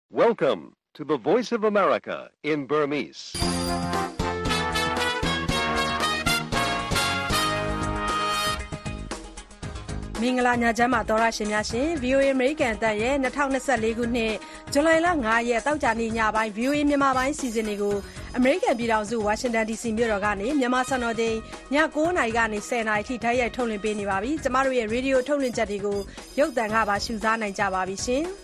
Welcome to the Voice of America in Burmese. ။မင်္ဂလာညချမ်းပါသောရရှင်များရှင် VOA American အသံရဲ့2024ခုနှစ်ဇူလိုင်လ9ရက်တောက်ကြနေ့ညပိုင်း VOA မြန်မာပိုင်းစီစဉ်တွေကို American ပြည်ထောင်စု Washington DC မြို့တော်ကနေမြန်မာစံတော်ချိန်ည9:00နာရီကနေ10:00နာရီထိတိုက်ရိုက်ထုတ်လွှင့်ပေးနေပါပြီ။ကျမတို့ရဲ့ Radio ထုတ်လွှင့်ချက်တွေကိုရုပ်သံကပါရှုစားနိုင်ကြပါပြီရှင်။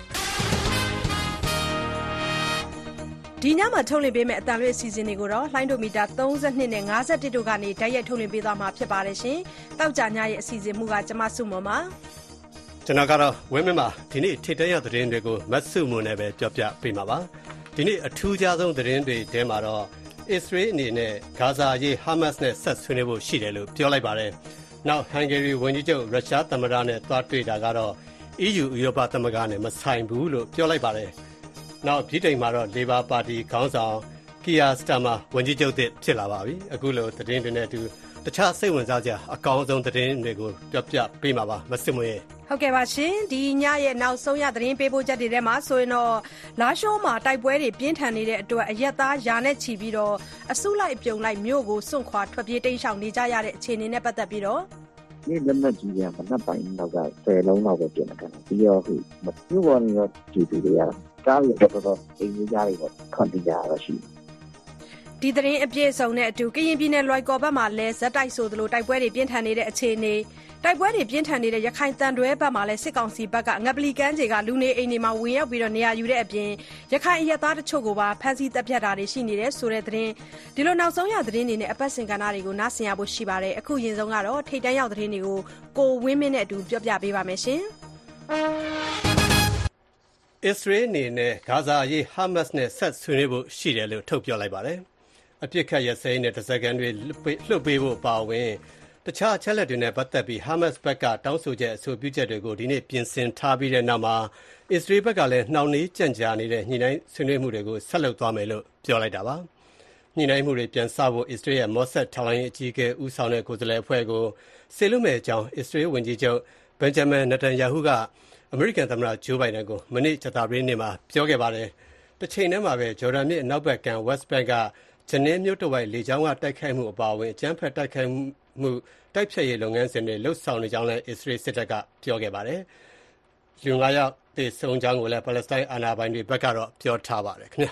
ဒီညမှာထုတ်လွှင့်ပေးမယ့်အတန်လွှင့်အစီအစဉ်တွေကိုတော့လှိုင်းဒိုမီတာ32နဲ့51တို့ကနေတိုက်ရိုက်ထုတ်လွှင့်ပေးသွားမှာဖြစ်ပါတယ်ရှင်။တောက်ကြညရဲ့အစီအစဉ်မူကကျမစုမွန်ပါ။ကျွန်တော်ကတော့ဝင်းမင်းပါဒီနေ့ထိတ်တန့်ရသတင်းတွေကိုမတ်စုမွန်နဲ့ပဲပြောပြပေးမှာပါ။ဒီနေ့အထူးခြားဆုံးသတင်းတွေထဲမှာတော့အစ္စရေးအနေနဲ့ဂါဇာရေးဟာမတ်စ်နဲ့ဆက်ဆွေးနွေးဖို့ရှိတယ်လို့ပြောလိုက်ပါတယ်။နောက်ဟန်ဂေရီဝန်ကြီးချုပ်ရုရှားသမ္မတနဲ့တွားတွေ့တာကတော့ EU ဥရောပသမဂ္ဂနဲ့မဆိုင်ဘူးလို့ပြောလိုက်ပါတယ်။နောက်ဗြိတိန်မှာတော့ Labour ပါတီခေါင်းဆောင်ကီယာစတာမာဝန်ကြီးချုပ်ဖြစ်လာပါပြီ။အခုလိုသတင်းတွေနဲ့အတူတခြားစိတ်ဝင်စားစရာအကောင်းဆုံးသတင်းတွေကိုပြောပြပေးမှာပါမစစ်မွေးဟုတ်ကဲ့ပါရှင်ဒီညရဲ့နောက်ဆုံးရသတင်းပေးပို့ချက်တွေထဲမှာဆိုရင်တော့လာရှိုးမှာတိုက်ပွဲတွေပြင်းထန်နေတဲ့အတွက်အရက်သားယာနဲ့ချီပြီးတော့အစုလိုက်ပြုံလိုက်မြို့ကိုစွန့်ခွာထွက်ပြေးတိမ်းရှောင်နေကြရတဲ့အခြေအနေနဲ့ပတ်သက်ပြီးတော့ဒီလက်နက်ကြီးကမနှက်ပိုင်းတော့က10လုံးလောက်ပဲပြင်နေတယ်ပြီးတော့ဟိုမြို့ပေါ်နေတော့ကြည့်ပြီးရတာကားရတော့အိမ်ကြီးကြားတွေပေါ့ခွန်တရားရရှိဒီသတင်းအပြည့်အစုံနဲ့အတူကရင်ပြည်နယ်လွိုင်ကော်ဘက်မှာလဲဇက်တိုက်ဆိုသလိုတိုက်ပွဲတွေပြင်းထန်နေတဲ့အခြေအနေတိုက်ပွဲတွေပြင်းထန်နေတဲ့ရခိုင်တန်တွဲဘက်မှာလဲစစ်ကောင်စီဘက်ကငပလီကန်းကြီးကလူနေအိမ်တွေမှာဝင်ရောက်ပြီးတော့နေရာယူတဲ့အပြင်ရခိုင်အရက်သားတချို့ကိုပါဖမ်းဆီးတပ်ဖြတ်တာတွေရှိနေတယ်ဆိုတဲ့သတင်းဒီလိုနောက်ဆုံးရသတင်းတွေနဲ့အပတ်စဉ်ကဏ္ဍတွေကိုနားဆင်ရဖို့ရှိပါတယ်အခုရင်ဆုံးကတော့ထိတ်တန့်ရောက်သတင်းတွေကိုကိုဝင်းမင်းနဲ့အတူပြောပြပေးပါမယ်ရှင်အစ္စရေးအနေနဲ့ဂါဇာအရေးဟာမတ်စ်နဲ့ဆက်ဆွေးနွေးဖို့ရှိတယ်လို့ထုတ်ပြောလိုက်ပါတယ်။အပြစ်ခတ်ရစဲနဲ့တစကန်တွေလွှတ်ပေးဖို့ပါဝင်တခြားအချက်လက်တွေနဲ့ပတ်သက်ပြီးဟာမတ်စ်ဘက်ကတောင်းဆိုချက်အဆိုပြုချက်တွေကိုဒီနေ့ပြင်ဆင်ထားပြီးတဲ့နောက်မှာအစ္စရေးဘက်ကလည်းနှောင့်နှေးကြန့်ကြာနေတဲ့ညှိနှိုင်းဆွေးနွေးမှုတွေကိုဆက်လုပ်သွားမယ်လို့ပြောလိုက်တာပါ။ညှိနှိုင်းမှုတွေပြန်စဖို့အစ္စရေးရဲ့မော့ဆတ်ထောက်လှမ်းရေးအကြီးအကဲဦးဆောင်တဲ့ကိုယ်စားလှယ်အဖွဲ့ကိုစေလွှတ်မယ့်အကြောင်းအစ္စရေးဝန်ကြီးချုပ်ဘင်ဂျမင်နတန်ယာဟုကအမေရိကန်သမ္မတဂျိုးဘိုင်ဒန်ကိုမနေ့ကြာသပတေးနေ့မှာပြောခဲ့ပါတယ်။တစ်ချိန်တည်းမှာပဲဂျော်ဒန်မြစ်အနောက်ဘက်က West Bank ကဂျနင်းမြို့တစ်ဝိုက်လေကြောင်းကတိုက်ခိုက်မှုအပါအဝင်အကြမ်းဖက်တိုက်ခိုက်မှုတိုက်ဖျက်ရေးလုပ်ငန်းစဉ်တွေလှုပ်ဆောင်နေကြောင်းလည်းအစ္စရေးစစ်တပ်ကပြောခဲ့ပါတယ်။လူ9ယောက်သေဆုံးကြောင်းကိုလည်းပါလက်စတိုင်းအာဏာပိုင်တွေဘက်ကတော့ပြောထားပါတယ်ခင်ဗျာ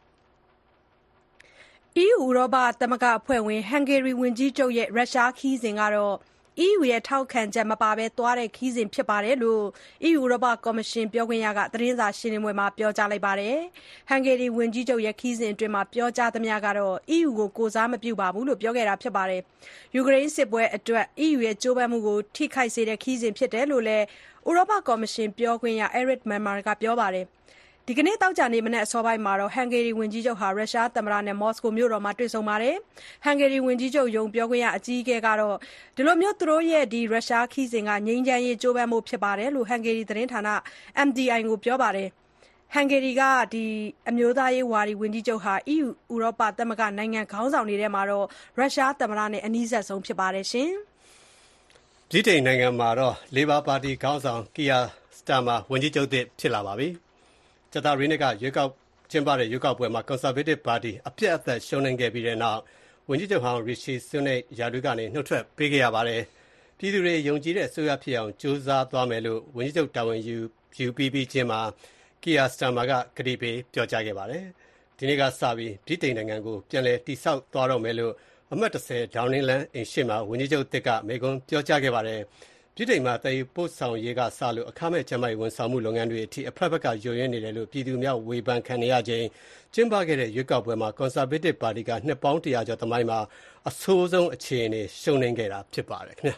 ။ EU ဥရောပသမဂ္ဂအဖွဲ့ဝင်ဟန်ဂေရီဝန်ကြီးချုပ်ရဲ့ရုရှားခီးစဉ်ကတော့ EU ရဲ့ထောက်ခံချက်မပါဘဲသွားတဲ့ခီးစဉ်ဖြစ်ပါတယ်လို့ EU ဥရောပကော်မရှင်ပြောခွင့်ရကသတင်းစာရှင်းလင်းပွဲမှာပြောကြားလိုက်ပါတယ်။ဟန်ဂေရီဝန်ကြီးချုပ်ရဲ့ခီးစဉ်အတွင်းပြောကြားသမျှကတော့ EU ကိုကိုယ်စားမပြုပါဘူးလို့ပြောခဲ့တာဖြစ်ပါတယ်။ယူကရိန်းစစ်ပွဲအတွက် EU ရဲ့ကြိုးပမ်းမှုကိုထိခိုက်စေတဲ့ခီးစဉ်ဖြစ်တယ်လို့လည်းဥရောပကော်မရှင်ပြောခွင့်ရ Eric Mamer ကပြောပါတယ်။ဒီကနေ့တောက်ကြနေ့မနက်အစောပိုင်းမှာတော့ဟန်ဂေရီဝန်ကြီးချုပ်ဟာရုရှားသမ္မတနဲ့မော်စကိုမြို့တော်မှာတွေ့ဆုံပါတယ်။ဟန်ဂေရီဝန်ကြီးချုပ်ရုံးပြောခွင့်ရအကြီးအကဲကတော့ဒီလိုမျိုးသူတို့ရဲ့ဒီရုရှားခီးစဉ်ကငြိမ်းချမ်းရေးကြိုးပမ်းမှုဖြစ်ပါတယ်လို့ဟန်ဂေရီသတင်းဌာန MDI ကိုပြောပါတယ်။ဟန်ဂေရီကအမျိုးသားရေးဝါဒီဝန်ကြီးချုပ်ဟာ EU ဥရောပသမဂ္ဂနိုင်ငံခေါင်းဆောင်တွေထဲမှာတော့ရုရှားသမ္မတနဲ့အနီးစပ်ဆုံးဖြစ်ပါတယ်ရှင်။ဗြိတိန်နိုင်ငံမှာတော့ Labour ပါတီခေါင်းဆောင်ကီယာစတာမာဝန်ကြီးချုပ်ဖြစ်လာပါပြီ။ကြာသပတေးနေ့ကကျင်းပတဲ့ရွေးကောက်ပွဲမှာ Conservative ပါတီအပြတ်အသတ်ရှုံးနိမ့်ခဲ့ပြီးတဲ့နောက်ဝန်ကြီးချုပ်ဟောင်းရီရှီဆွနစ်ရာထူးကနေနှုတ်ထွက်ပေးခဲ့ရပါတယ်။ပြည်သူတွေယုံကြည်တဲ့အစိုးရဖြစ်အောင်ကြိုးစားသွားမယ်လို့ဝန်ကြီးချုပ်တာဝန်ယူပြီးချင်းမှာကီယာစတာမာကကတိပေးပြောကြားခဲ့ပါတယ်။ဒီနေ့ကစပြီးဗြိတိန်နိုင်ငံကိုပြန်လည်တည်ဆောက်သွားတော့မယ်လို့အမှတ်10ဒေါင်းနင်းလန်းအိမ်ရှိမှာဝန်ကြီးချုပ်တစ်ကမိန့်ခွန်းပြောကြားခဲ့ပါတယ်။ပြည်ထိုင်မှာတည်ပို့ဆောင်ရေးကစလို့အခမဲ့ကျန်းမာရေးဝန်ဆောင်မှုလုပ်ငန်းတွေအထိအဖက်ဖက်ကယိုယွင်းနေတယ်လို့ပြည်သူများဝေဖန်ခံနေရခြင်းကျင်းပခဲ့တဲ့ရွေးကောက်ပွဲမှာ Conservative ပါတီကနှစ်ပေါင်း100ကျော်သမိုင်းမှာအဆိုးဆုံးအခြေအနေရှုံးနိမ့်ခဲ့တာဖြစ်ပါတယ်ခင်ဗျာ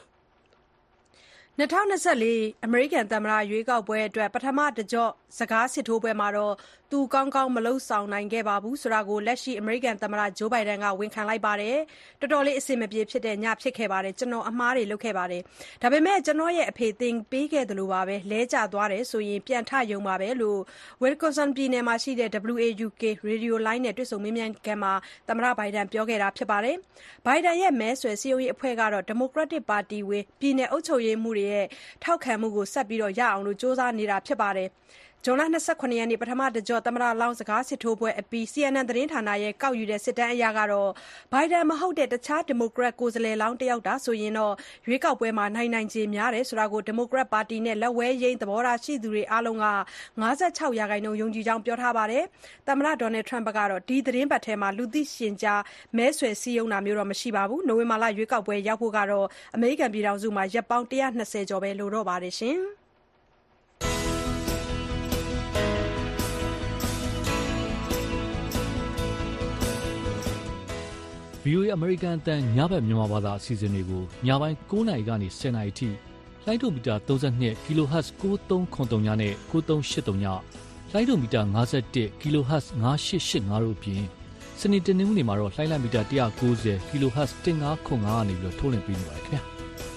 2024အမေရိကန်သမ္မတရွေးကောက်ပွဲအတွက်ပထမတကြော့စကားစစ်ထိုးပွဲမှာတော့သူကောင်းကောင်းမလုပ်ဆောင်နိုင်ခဲ့ပါဘူးဆိုတာကိုလက်ရှိအမေရိကန်သမ္မတဂျိုးဘိုင်ဒန်ကဝန်ခံလိုက်ပါတယ်။တော်တော်လေးအဆင်မပြေဖြစ်တဲ့ညဖြစ်ခဲ့ပါတယ်။ကျွန်တော်အမှားတွေလုပ်ခဲ့ပါတယ်။ဒါပေမဲ့ကျွန်တော်ရဲ့အဖေသင်ပေးခဲ့သလိုပါပဲလဲကျသွားတယ်ဆိုရင်ပြန်ထရုံပါပဲလို့ Wisconsin ပြည်နယ်မှာရှိတဲ့ WAUK ရေဒီယိုလိုင်းနဲ့တွေ့ဆုံမေးမြန်းခန်းမှာသမ္မတဘိုင်ဒန်ပြောခဲ့တာဖြစ်ပါတယ်။ဘိုင်ဒန်ရဲ့မဲဆွယ်စည်းရုံးရေးအဖွဲ့ကတော့ Democratic ပါတီဝင်ပြည်နယ်အုပ်ချုပ်ရေးမှူးတွေရဲ့ထောက်ခံမှုကိုဆက်ပြီးရအောင်ကြိုးစားနေတာဖြစ်ပါတယ်။ဇွန်လ 29 ရက်နေ့ပထမတကြော့သမ္မတလောင်းစကားစစ်ထိုးပွဲအပြီး CNN သတင်းဌာနရဲ့ကောက်ယူတဲ့စစ်တမ်းအရဘိုင်ဒန်မဟုတ်တဲ့တခြားဒီမိုကရက်ကိုယ်စားလှယ်လောင်းတယောက်သာဆိုရင်ရွေးကောက်ပွဲမှာနိုင်ခြေများတယ်ဆိုတာကိုဒီမိုကရက်ပါတီနဲ့လက်ဝဲယိမ်းသဘောထားရှိသူတွေအားလုံးက 56% ယုံကြည်ကြောင်းပြောထားပါတယ်။သမ္မတဒေါ်နယ်ထရမ့်ကတော့ဒီသတင်းပတ်ထဲလူသိရှင်ကြားမဲဆွယ်စည်းရုံးတာမျိုးမရှိပါဘူး။နိုဝင်ဘာလရွေးကောက်ပွဲရောက်ဖို့အမေရိကန်ပြည်ထောင်စုမှာရက်ပေါင်း120ကျော်ပဲလိုတော့ပါတယ်။ VOA အမေရိကန်အသံညဘက်မြန်မာဘာသာအစီအစဉ်တွေကိုညပိုင်း9:00 နာရီကနေ10:00 နာရီထိလိုင်းဒိုမီတာ32 kHz 9303နဲ့9383ညလိုင်းဒိုမီတာ51 kHz 9885တို့အပြင်စနေတနင်္ဂနွေမှာတော့လိုင်းလံမီတာ190 kHz 1505ကနေထုတ်လွှင့်ပေးနေပါတယ်ခင်ဗျာ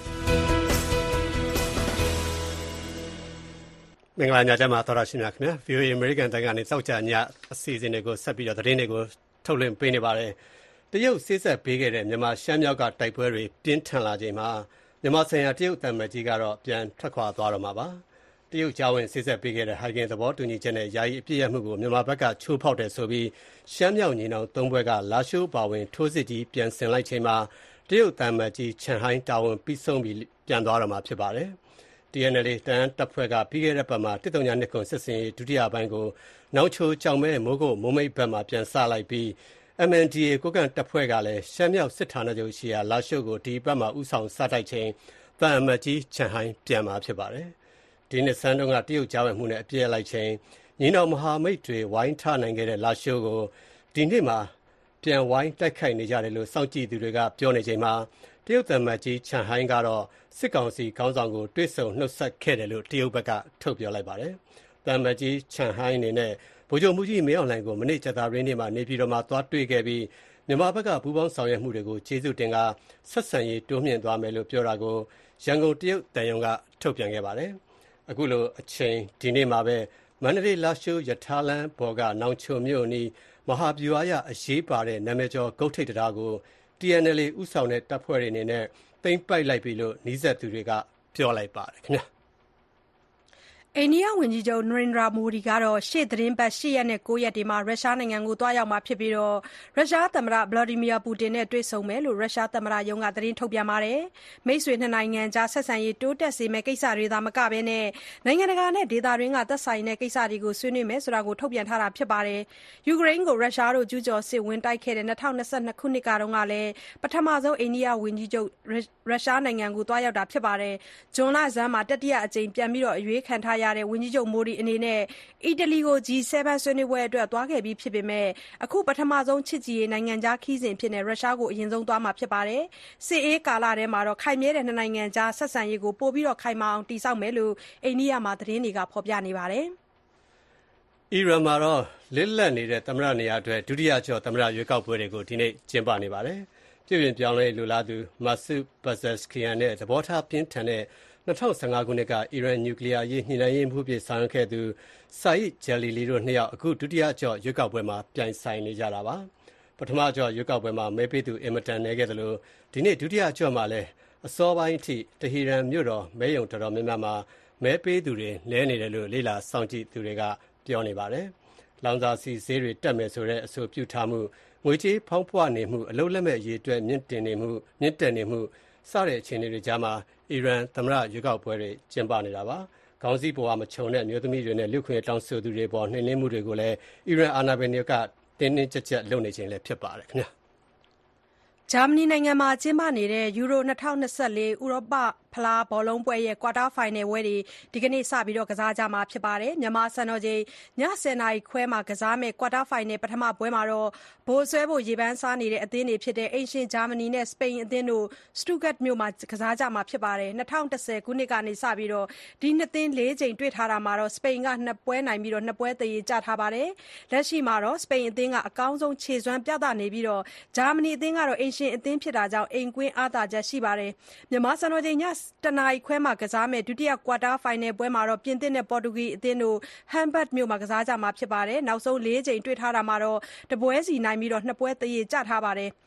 မင်္ဂလာညချမ်းပါတော်ရရှိမြခင်ဗျာ VOA အမေရိကန်တန်ကနေစောက်ကြညအစီအစဉ်တွေကိုဆက်ပြီးသတင်းတွေကိုထုတ်လွှင့်ပေးနေပါတယ်တရုတ်ဆေးဆက်ပေးခဲ့တဲ့မြန်မာရှမ်းမြောက်ကတိုက်ပွဲတွေပြင်းထန်လာချိန်မှာမြန်မာဆိုင်ရာတရုတ်တမန်ကြီးကတော့ပြန်ထွက်ခွာသွားတော့မှာပါတရုတ်ကြားဝင်ဆေးဆက်ပေးခဲ့တဲ့ဟိုင်ဂင်သဘောတူညီချက်နဲ့ယာယီအပြည့်ရမှုကိုမြန်မာဘက်ကချိုးဖောက်တယ်ဆိုပြီးရှမ်းမြောက်ညီနောင်သုံးဘွဲကလာရှိုးပါဝင်ထိုးစစ်ကြီးပြန်ဆင်လိုက်ချိန်မှာတရုတ်တမန်ကြီးချန်ဟိုင်းတာဝန်ပြီးဆုံးပြီးပြန်သွားတော့မှာဖြစ်ပါတယ်TNLA တန်းတပ်ဖွဲ့ကပြီးခဲ့တဲ့ပတ်မှာ139ခုစစ်စင်ရေးဒုတိယပိုင်းကိုနောက်ချိုကြောင်မဲမိုးကုတ်မိုးမိတ်ဘက်မှာပြန်ဆလိုက်ပြီးMNDAA ကိုကန့်တပ်ဖွဲ့ကလည်းရှမ်းမြောက်စစ်ဌာနချုပ်ရှိရာလာရှိုးကိုဒီဘက်မှာဥဆောင်စတိုက်ချိန်တန်အမတ်ကြီးချန်ဟိုင်းပြန်มาဖြစ်ပါတယ်။ဒီနှစ်ဆန်းတုန်းကတရုတ်ကြားဝင်မှုနဲ့အပြည့်လိုက်ချိန်ညီနောင်မဟာမိတ်တွေဝိုင်းထားနိုင်ခဲ့တဲ့လာရှိုးကိုဒီနေ့မှာပြန်ဝိုင်းတိုက်ခိုက်နေကြတယ်လို့စောင့်ကြည့်သူတွေကပြောနေချိန်မှာတရုတ်တန်အမတ်ကြီးချန်ဟိုင်းကတော့စစ်ကောင်စီခေါင်းဆောင်ကိုတွေ့ဆုံနှုတ်ဆက်ခဲ့တယ်လို့တရုတ်ဘက်ကထုတ်ပြောလိုက်ပါတယ်။တန်အမတ်ကြီးချန်ဟိုင်းအနေနဲ့ဗိုလ်ချုပ်မှုကြီးမင်းအောင်လှိုင်ကိုမနေ့ကြာသပတေးနေ့မှာနေပြည်တော်မှာသွားတွေ့ခဲ့ပြီးမြန်မာဘက်ကပူးပေါင်းဆောင်ရွက်မှုတွေကိုကျေးဇူးတင်ကဆက်ဆံရေးတိုးမြှင့်သွားမယ်လို့ပြောတာကိုရန်ကုန်တရုတ်တန်ယုံကထုတ်ပြန်ခဲ့ပါတယ်။အခုလိုအချိန်ဒီနေ့မှာပဲမန္တလေးလာရှိုးရထားလမ်းပေါ်ကနောင်ချုံမြို့နီးမဟာဗျူဟာရအရေးပါတဲ့နာမည်ကျော်ဂုတ်ထိပ်တရားကို TNLA ဥဆောင်တဲ့တပ်ဖွဲ့တွေအနေနဲ့သိမ်းပိုက်လိုက်ပြီလို့နှီးဆက်သူတွေကပြောလိုက်ပါတယ်ခင်ဗျာ။အိန္ဒိယဝန်ကြီးချုပ်နရိန္ဒရာမိုဒီကတော့ရှေ့သီတင်းပတ်8ရက်နဲ့9ရက်တွေမှာရုရှားနိုင်ငံကိုသွားရောက်မှာဖြစ်ပြီးရုရှားသမ္မတဗလာဒီမီယာပူတင်နဲ့တွေ့ဆုံမယ်လို့ရုရှားသမ္မတရုံးကသတင်းထုတ်ပြန်ပါတယ်။မိတ်ဆွေနှစ်နိုင်ငံကြားဆက်ဆံရေးတိုးတက်စေမယ့်ကိစ္စတွေသာမကဘဲနိုင်ငံတကာနဲ့ဒေသတွင်းကသက်ဆိုင်တဲ့ကိစ္စတွေကိုဆွေးနွေးမယ်ဆိုတာကိုထုတ်ပြန်ထားတာဖြစ်ပါတယ်။ယူကရိန်းကိုရုရှားတို့ကျူးကျော်စစ်ဝင်တိုက်ခဲ့တဲ့2022ခုနှစ်ကလည်းပထမဆုံးအိန္ဒိယဝန်ကြီးချုပ်ရုရှားနိုင်ငံကိုသွားရောက်တာဖြစ်ပါတယ်။ဇွန်လဆန်းမှာတတိယအကြိမ်ပြန်ပြီးအရွေးခံထားရတဲ့ဝန်ကြီးချုပ်မိုဒီအနေနဲ့အီတလီကို G7 ဆွေးနွေးပွဲအတွက်သွားခဲ့ပြီးဖြစ်ပေမဲ့အခုပထမဆုံးချစ်ကြည်ရေးနိုင်ငံခြားခရီးစဉ်အဖြစ်ရုရှားကိုအရင်ဆုံးသွားမှာဖြစ်ပါတယ်။စစ်အေးကာလထဲမှာခိုင်မြဲတဲ့နှစ်နိုင်ငံကြားဆက်ဆံရေးကိုပိုပြီးခိုင်မာအောင်တည်ဆောက်မယ်လို့အိန္ဒိယမှာသတင်းတွေကဖော်ပြနေပါတယ်။အီရန်မှာလစ်လပ်နေတဲ့သမ္မတနေရာအတွက်ဒုတိယကျော့သမ္မတရွေးကောက်ပွဲတွေကိုဒီနေ့ကျင်းပနေပါတယ်။ပြည်ပြင်ပြောင်းလဲလိုလားသူမာဆူဘဇက်စကီယန်နဲ့သဘောထားပြင်းထန်တဲ့2015ခုနှစ်ကအီရန်နျူကလ িয়ার ရေးညှိနှိုင်းရေးမှုဖြစ်ဆောင်ရွက်ခဲ့သူစာအစ်ဂျယ်လီလီတို့နှစ်ယောက်အခုဒုတိယကျော့ရွေးကောက်ပွဲမှာပြိုင်ဆိုင်နေကြတာပါပထမကျော့ရွေးကောက်ပွဲမှာမဲပေးသူအင်မတန်နေခဲ့တယ်လို့ဒီနေ့ဒုတိယကျော့မှာလည်းအစောပိုင်းအထိတဟီရန်မြို့တော်မဲရုံတော်တော်များများမှာမဲပေးသူတွေလဲနေတယ်လို့လေ့လာစောင့်ကြည့်သူတွေကပြောနေပါတယ်လောင်စာဆီဈေးတွေတက်မယ်ဆိုတဲ့အဆိုပြုထားမှုငွေကြေးဖောင်းဖွနေမှုအလုံးလက်မဲ့ရေးအတွက်မြင့်တက်နေမှုစတဲ့အခြေအနေတွေကြားမှာအီရန်သမ္မတရွေးကောက်ပွဲတွေကျင်းပနေတာပါ။ခေါင်းစည်းပေါ်ကမခြုံတဲ့မျိုးသမီးတွေနဲ့လူခွင့်တောင်းဆိုသူတွေပေါ်နှိမ်နင်းမှုတွေကိုလည်းအီရန်အာဏာပိုင်တွေကတင်းတင်းကြပ်ကြပ်လုပ်နေခြင်းလည်းဖြစ်ပါတယ်ခင်ဗျာ။ဂျာမနီနိုင်ငံမှာကျင်းပနေတဲ့ယူရို2024ဥရောပဖလားဘောလုံးပွဲရဲ့ကွာတာဖိုင်နယ်ပွဲတွေဒီကနေ့စပြီးကစားကြမှာဖြစ်ပါတယ်။မြန်မာစံတော်ချိန်ည10:00နာရီခွဲမှာကစားမယ့်ကွာတာဖိုင်နယ်ပထမပွဲမှာဗိုလ်စွဲဖို့ရေပန်းစားနေတဲ့အသင်းတွေဖြစ်တဲ့အိမ်ရှင်ဂျာမနီနဲ့စပိန်အသင်းတို့စတုဂတ်မြို့မှာကစားကြမှာဖြစ်ပါတယ်။2010ခုနှစ်ကနေစပြီးဒီနှစ်သင်း4ကြိမ်တွေ့ထားတာမှာစပိန်က2ပွဲနိုင်ပြီး2ပွဲသရေကျထားပါတယ်။လက်ရှိမှာစပိန်အသင်းကအကောင်းဆုံးခြေစွမ်းပြသနေပြီးဂျာမနီအသင်းကတော့အိမ်ရှင်အသင်းဖြစ်တာကြောင့်အိမ်ကွင်းအားသာချက်ရှိပါတယ်။မြန်မာစံတော်ချိန်ည1နာရီခွဲမှာကစားမယ့်ဒုတိယကွာတာဖိုင်နယ်ပွဲမှာပြင်သစ်နဲ့ပေါ်တူဂီအသင်းတို့ဟမ်ဘတ်မြို့မှာကစားကြမှာဖြစ်ပါတယ်။နောက်ဆုံး4ကြိမ်တွေ့ထားတာမှာတပွဲစီနိုင်ပြီး2ပွဲသရေကျထားပါတယ်။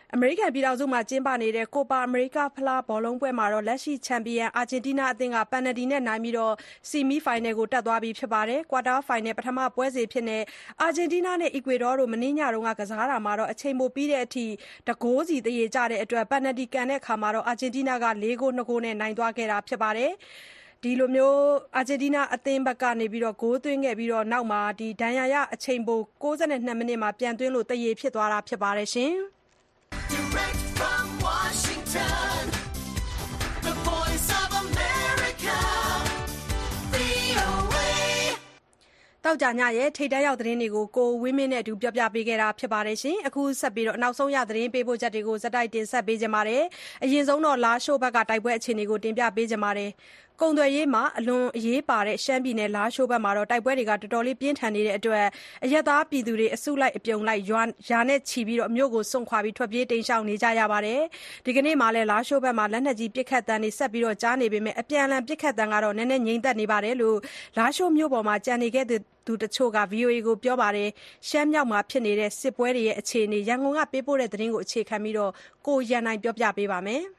အမေရိကန်ပြည်ထောင်စုမှာကျင်းပနေတဲ့ Copa America ဖလားဘောလုံးပွဲမှာလက်ရှိချန်ပီယံအာဂျင်တီးနားအသင်းကပယ်နယ်တီနဲ့နိုင်ပြီးဆီမီဖိုင်နယ်ကိုတက်သွားပြီဖြစ်ပါတယ်။ ကွာတာဖိုင်နယ်ပထမပွဲစဉ်အဖြစ်အာဂျင်တီးနားနဲ့အီကွေဒေါတို့မနေ့ညကကစားတာမှာအချိန်ပိုပြီးတဲ့အထိ1 ဂိုးစီသရေကျတဲ့အတွက်ပယ်နယ်တီကန်တဲ့အခါအာဂျင်တီးနားက4 ဂိုး 2 ဂိုးနဲ့နိုင်သွားခဲ့တာဖြစ်ပါတယ်။ အာဂျင်တီးနားအသင်းဘက်ကဂိုးသွင်းခဲ့ပြီးနောက်ဒဏ်ရာရအချိန်ပို92 မိနစ်မှာပြန်သွင်းလို့သရေဖြစ်သွားတာဖြစ်ပါတယ်။ Direct from Washington, the voice of America, VOA. သောကြာညရဲ့ထိပ်တန်းရောက်သတင်းတွေကိုကိုဝင်းမင်းနဲ့အတူပြောပြပေးခဲ့တာဖြစ်ပါတယ်။ အခုဆက်ပြီးနောက်ဆုံးရသတင်းပေးပို့ချက်တွေကိုဇက်တိုက်တင်ဆက်ပေးကြပါမယ်။ အရင်ဆုံးလားရှိုးဘက်ကတိုက်ပွဲအခြေအနေကိုတင်ပြပေးကြပါမယ်။ ကုန်သွယ်ရေးမှာအလွန်အရေးပါတဲ့ရှမ်းပြည်နယ်လားရှိုးဘက်မှာတိုက်ပွဲတွေတော်တော်လေးပြင်းထန်နေတဲ့အတွက်အရပ်သားပြည်သူတွေအစုလိုက်အပြုံလိုက်ရာနဲ့ချီမြို့ကိုစွန့်ခွာထွက်ပြေးတိမ်းရှောင်နေကြရပါတယ်။ ဒီကနေ့မှာလည်းလားရှိုးဘက်မှာလက်နက်ကြီးပစ်ခတ်သံတွေဆက်ပြီးကြားနေပေမဲ့အပြန်အလှန်ပစ်ခတ်သံကတော့နည်းနည်းငြိမ်သက်နေတယ်လို့လားရှိုးမြို့ပေါ်မှာကျန်နေခဲ့သူတချို့က VOA ကိုပြောပါတယ်။ ရှမ်းမြောက်မှာဖြစ်နေတဲ့စစ်ပွဲတွေအခြေအနေရန်ကုန်ကပေးပို့တဲ့သတင်းကိုအခြေခံပြီးကိုရန်နိုင်ပြောပြပေးပါမယ်။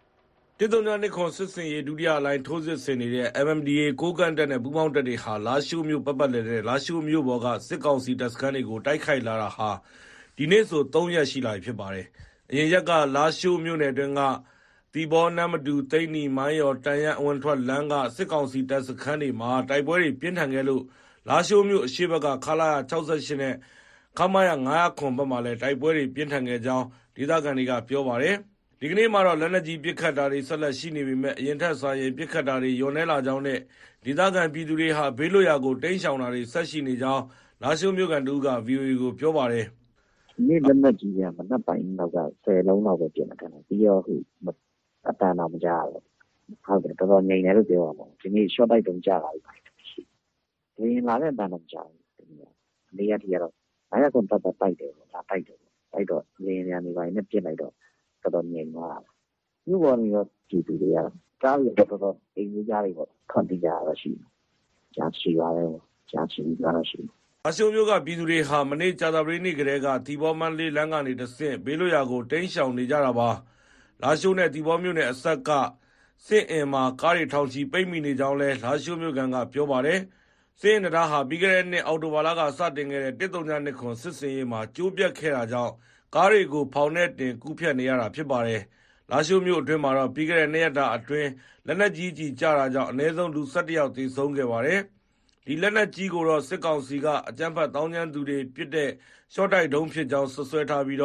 1027စစ်စင်ရေးဒုတိယလိုင်းထိုးစစ်ဆင်နေတဲ့ MNDAA ကိုးကန့်တပ်နဲ့ပူးပေါင်းတပ်တွေဟာလားရှိုးမြို့ပတ်ပတ်လည်နဲ့လားရှိုးမြို့ပေါ်ကစစ်ကောင်စီတပ်စခန်းတွေကိုတိုက်ခိုက်လာတာဟာဒီနေ့ဆို3 ရက်ရှိလာပြီဖြစ်ပါတယ်။ အရင်ရက်ကလားရှိုးမြို့နယ်အတွင်းကသီပေါနမ္မတူသိန္နီမိုင်းရော်တန်ယန်းအဝင်ထွက်လမ်းကစစ်ကောင်စီတပ်စခန်းတွေမှာတိုက်ပွဲတွေပြင်းထန်ခဲ့လို့လားရှိုးမြို့အရှေ့ဘက်ကခလာရ68နဲ့ခမရ907ဘက်မှာလည်းတိုက်ပွဲတွေပြင်းထန်ခဲ့ကြောင်းဒေသခံတွေကပြောပါတယ်။ ဒီကနေ့မှာတော့လက်နက်ကြီးပစ်ခတ်တာတွေဆက်လက်ရှိနေပေမဲ့အရင်ထက်စာရင်ပစ်ခတ်တာတွေလျော့နည်းလာကြောင်းနဲ့ဒေသခံပြည်သူတွေဟာဘေးလွတ်ရာကိုတိမ်းရှောင်တာတွေဆက်ရှိနေကြောင်းလားရှိုးမြို့ခံတဦးက VOA ကိုပြောပါတယ်။ "ဒီနေ့လက်နက်ကြီးကမနက်ပိုင်းလောက်က10 လုံးလောက်ပဲပစ်တယ်ခင်ဗျ။ပြီးတော့အသံတော့မကြားရတော့ဘူး။ဟုတ်တယ်တော်တော်ငြိမ်တယ်လို့ပြောရမှာပေါ့။ဒီနေ့ရှော့တိုက်ဒုံးကျတာတွေဘာတွေမရှိဘူး။လေယာဉ်လာတဲ့အသံတော့မကြားဘူး။မနေ့ကထိကတော့907ပတ်ပတ်တိုက်တယ်ပေါ့။လာတိုက်တယ်ပေါ့။တိုက်တော့လေယာဉ်ပျံတွေဘာတွေနဲ့ပစ်လိုက်တော့တော်တော်ငြိမ်သွားတာ။မြို့ပေါ်ကနေတော့ပြည်သူတွေကတော့ကားတွေတော်တော်အိမ်ကြီးကားတွေပေါ့ထွက်ပြေးကြတာတော့ရှိတယ်။ကြာရှည်ပါတယ်။ကြာရှည်ပြီးတော့ရှိတယ်။လားရှိုးမြို့ကပြည်သူတွေဟာမနေ့ကြာသပတေးနေ့ကတည်းကသီပေါမန္တလေးလမ်းကနေတဆင့်ဘေးလွတ်ရာကိုတိမ်းရှောင်နေကြတာပါ။လားရှိုးနဲ့သီပေါမြို့နယ်အစပ်ကစစ်အင်မှာကားတွေထောင်ချီပိတ်မိနေကြောင်းလဲလားရှိုးမြို့ခံကပြောပါတယ်။စစ်အင်တံတားဟာပြီးခဲ့တဲ့နှစ်အောက်တိုဘာလကစတင်ခဲ့တဲ့1027စစ်စင်ရေးမှာကျိုးပြတ်ခဲ့တာကြောင့်ကားတွေကိုဖောင်နဲ့တင်ကူးဖြတ်နေရတာဖြစ်ပါတယ်။လားရှိုးမြို့အတွင်းမှာတော့ပြီးခဲ့တဲ့2 ရက်တာအတွင်းလက်နက်ကြီးကျည်ကျတာကြောင့်အနည်းဆုံးလူ17 ယောက်သေဆုံးခဲ့ပါတယ်။ဒီလက်နက်ကြီးကိုတော့စစ်ကောင်စီကအကြမ်းဖက်သောင်းကျန်းသူတွေပစ်တဲ့ရှော့တိုက်ဒုံးဖြစ်ကြောင်းဆွဆွဲထားပြီး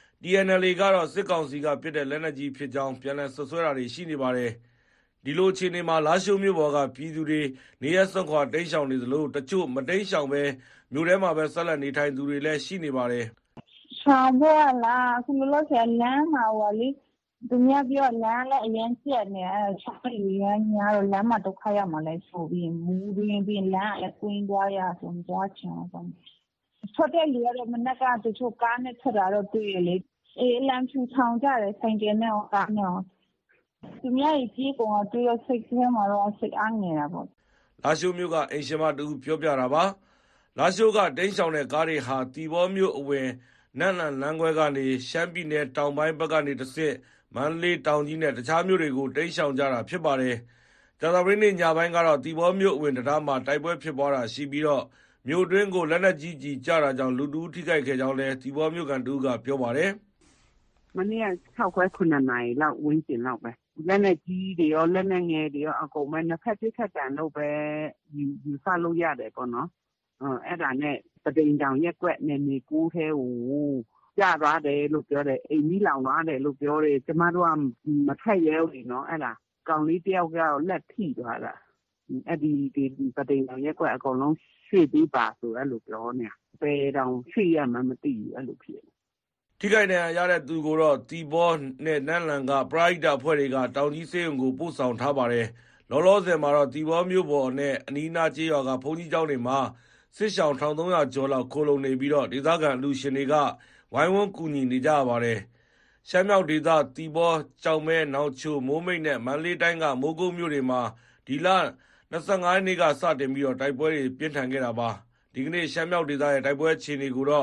TNLA ကတော့စစ်ကောင်စီကပစ်တဲ့လက်နက်ကြီးဖြစ်ကြောင်းပြန်လည်ဆွဆွဲတာတွေရှိနေပါတယ်။ဒီလိုအခြေအနေမှာလားရှိုးမြို့ပေါ်ကပြည်သူတွေနေရပ်စွန့်ခွာတိမ်းရှောင်နေသလိုတချို့မတိမ်းရှောင်ပဲမြို့ထဲမှာပဲဆက်လက်နေထိုင်သူတွေလည်းရှိနေပါတယ်။ရှောင်ဖို့လားအခုလောလောဆယ်လမ်းမှာလေသူများပြောလမ်းလည်းအရင်ကျက်နေအဲချောင်းတွေရမ်းများတော့လမ်းမှာဒုက္ခရောက်မှာလဲဆိုပြီးမူးရင်းပြီးလမ်းလည်းကွင်းသွားရဆိုသွားချင်အောင်ထွက်တဲ့လူကတော့မနက်ကတချို့ကားနဲ့ထွက်တာတော့တွေ့ရလေလမ်းဖြူထောင်ကြတယ်ဆိုင်ကယ်နဲ့ကားနဲ့သူများကြီးပြေးကုန်တော့တွေ့ရစိတ်ထဲမှာတော့စိတ်အားငယ်တာပေါ့လားရှိုးမြို့ကအိမ်ရှင်မတူပြောပြတာပါလားရှိုးကတိမ်းရှောင်တဲ့ကားတွေဟာတီဘောမြို့အဝင်နန့်လန်လမ်းခွဲကနေရှမ်းပြည်နယ်တောင်ပိုင်းဘက်ကနေတဆင့်မန္တလေးတောင်ကြီးနဲ့တခြားမြို့တွေကိုတိမ်းရှောင်ကြတာဖြစ်ပါတယ်။ကြာသပတေးနေ့ညပိုင်းကတော့တီဘောမြို့အဝင်တရားမှာတိုက်ပွဲဖြစ်ပွားတာရှိပြီးမြို့တွင်းကိုလက်နက်ကြီးကျည်ကျတာကြောင့်လူတဦးထိခိုက်ခဲ့ကြောင်းလည်းတီဘောမြို့ခံတဦးကပြောပါတယ်။မနေ့က6 ခွဲ 9 နာရီလောက်ဝန်းကျင်လောက်ပဲလက်နက်ကြီးတွေရောလက်နက်ငယ်တွေရောအကုန်ပဲနှစ်ဖက်ပစ်ခတ်တယ်လို့ပဲယူဆလို့ရတယ်ပေါ့နော်။အဲ့ဒါနဲ့ပဒိန်တောင်ရက်ကွက်နယ်မြေကူးထဲကိုကျသွားတယ်လို့ပြောတယ်အိမ်ကြီးလောင်သွားတယ်လို့ပြောတယ်ကျမတို့ကမထက်ရဲဘူးနော်အဲ့ဒါကောင်လေးတယောက်ကတော့လက်ထိသွားတာအဲ့ဒီပဒိန်တောင်ရက်ကွက်အကုန်လုံးရွှေ့ပြီးပါဆိုအဲ့လိုပြောနေပယ်တောင်ရွှေ့ရမှမသိဘူးအဲ့လိုဖြစ်ထိခိုက်ဒဏ်ရာရတဲ့သူကိုတော့တီဘောနဲ့နန့်လန်ကပရိဒအဖွဲ့တွေကတောင်ကြီးစေးရုံကိုပို့ဆောင်ထားပါတယ်။လောလောဆယ်မှာတော့တီဘောမြို့ပေါ်နဲ့အနီးနားကျေးရွာကဘုန်းကြီးကျောင်းတွေမှာစစ်ရှောင်1300ကျော်လောက်ခိုလုံနေပြီးဒေသခံလူရှင်တွေကဝိုင်းဝန်းကူညီနေကြရပါတယ်။ရှမ်းမြောက်ဒေသတီဘောကြောင်မဲနောင်ချိုမိုးမိတ်နဲ့မန္တလေးတိုင်းကမိုးကုတ်မြို့တွေမှာဒီလ25ရက်နေ့ကစတင်ပြီးတိုက်ပွဲတွေပြင်းထန်ခဲ့တာပါ။ဒီကနေ့ရှမ်းမြောက်ဒေသရဲ့တိုက်ပွဲအခြေအနေကိုတော့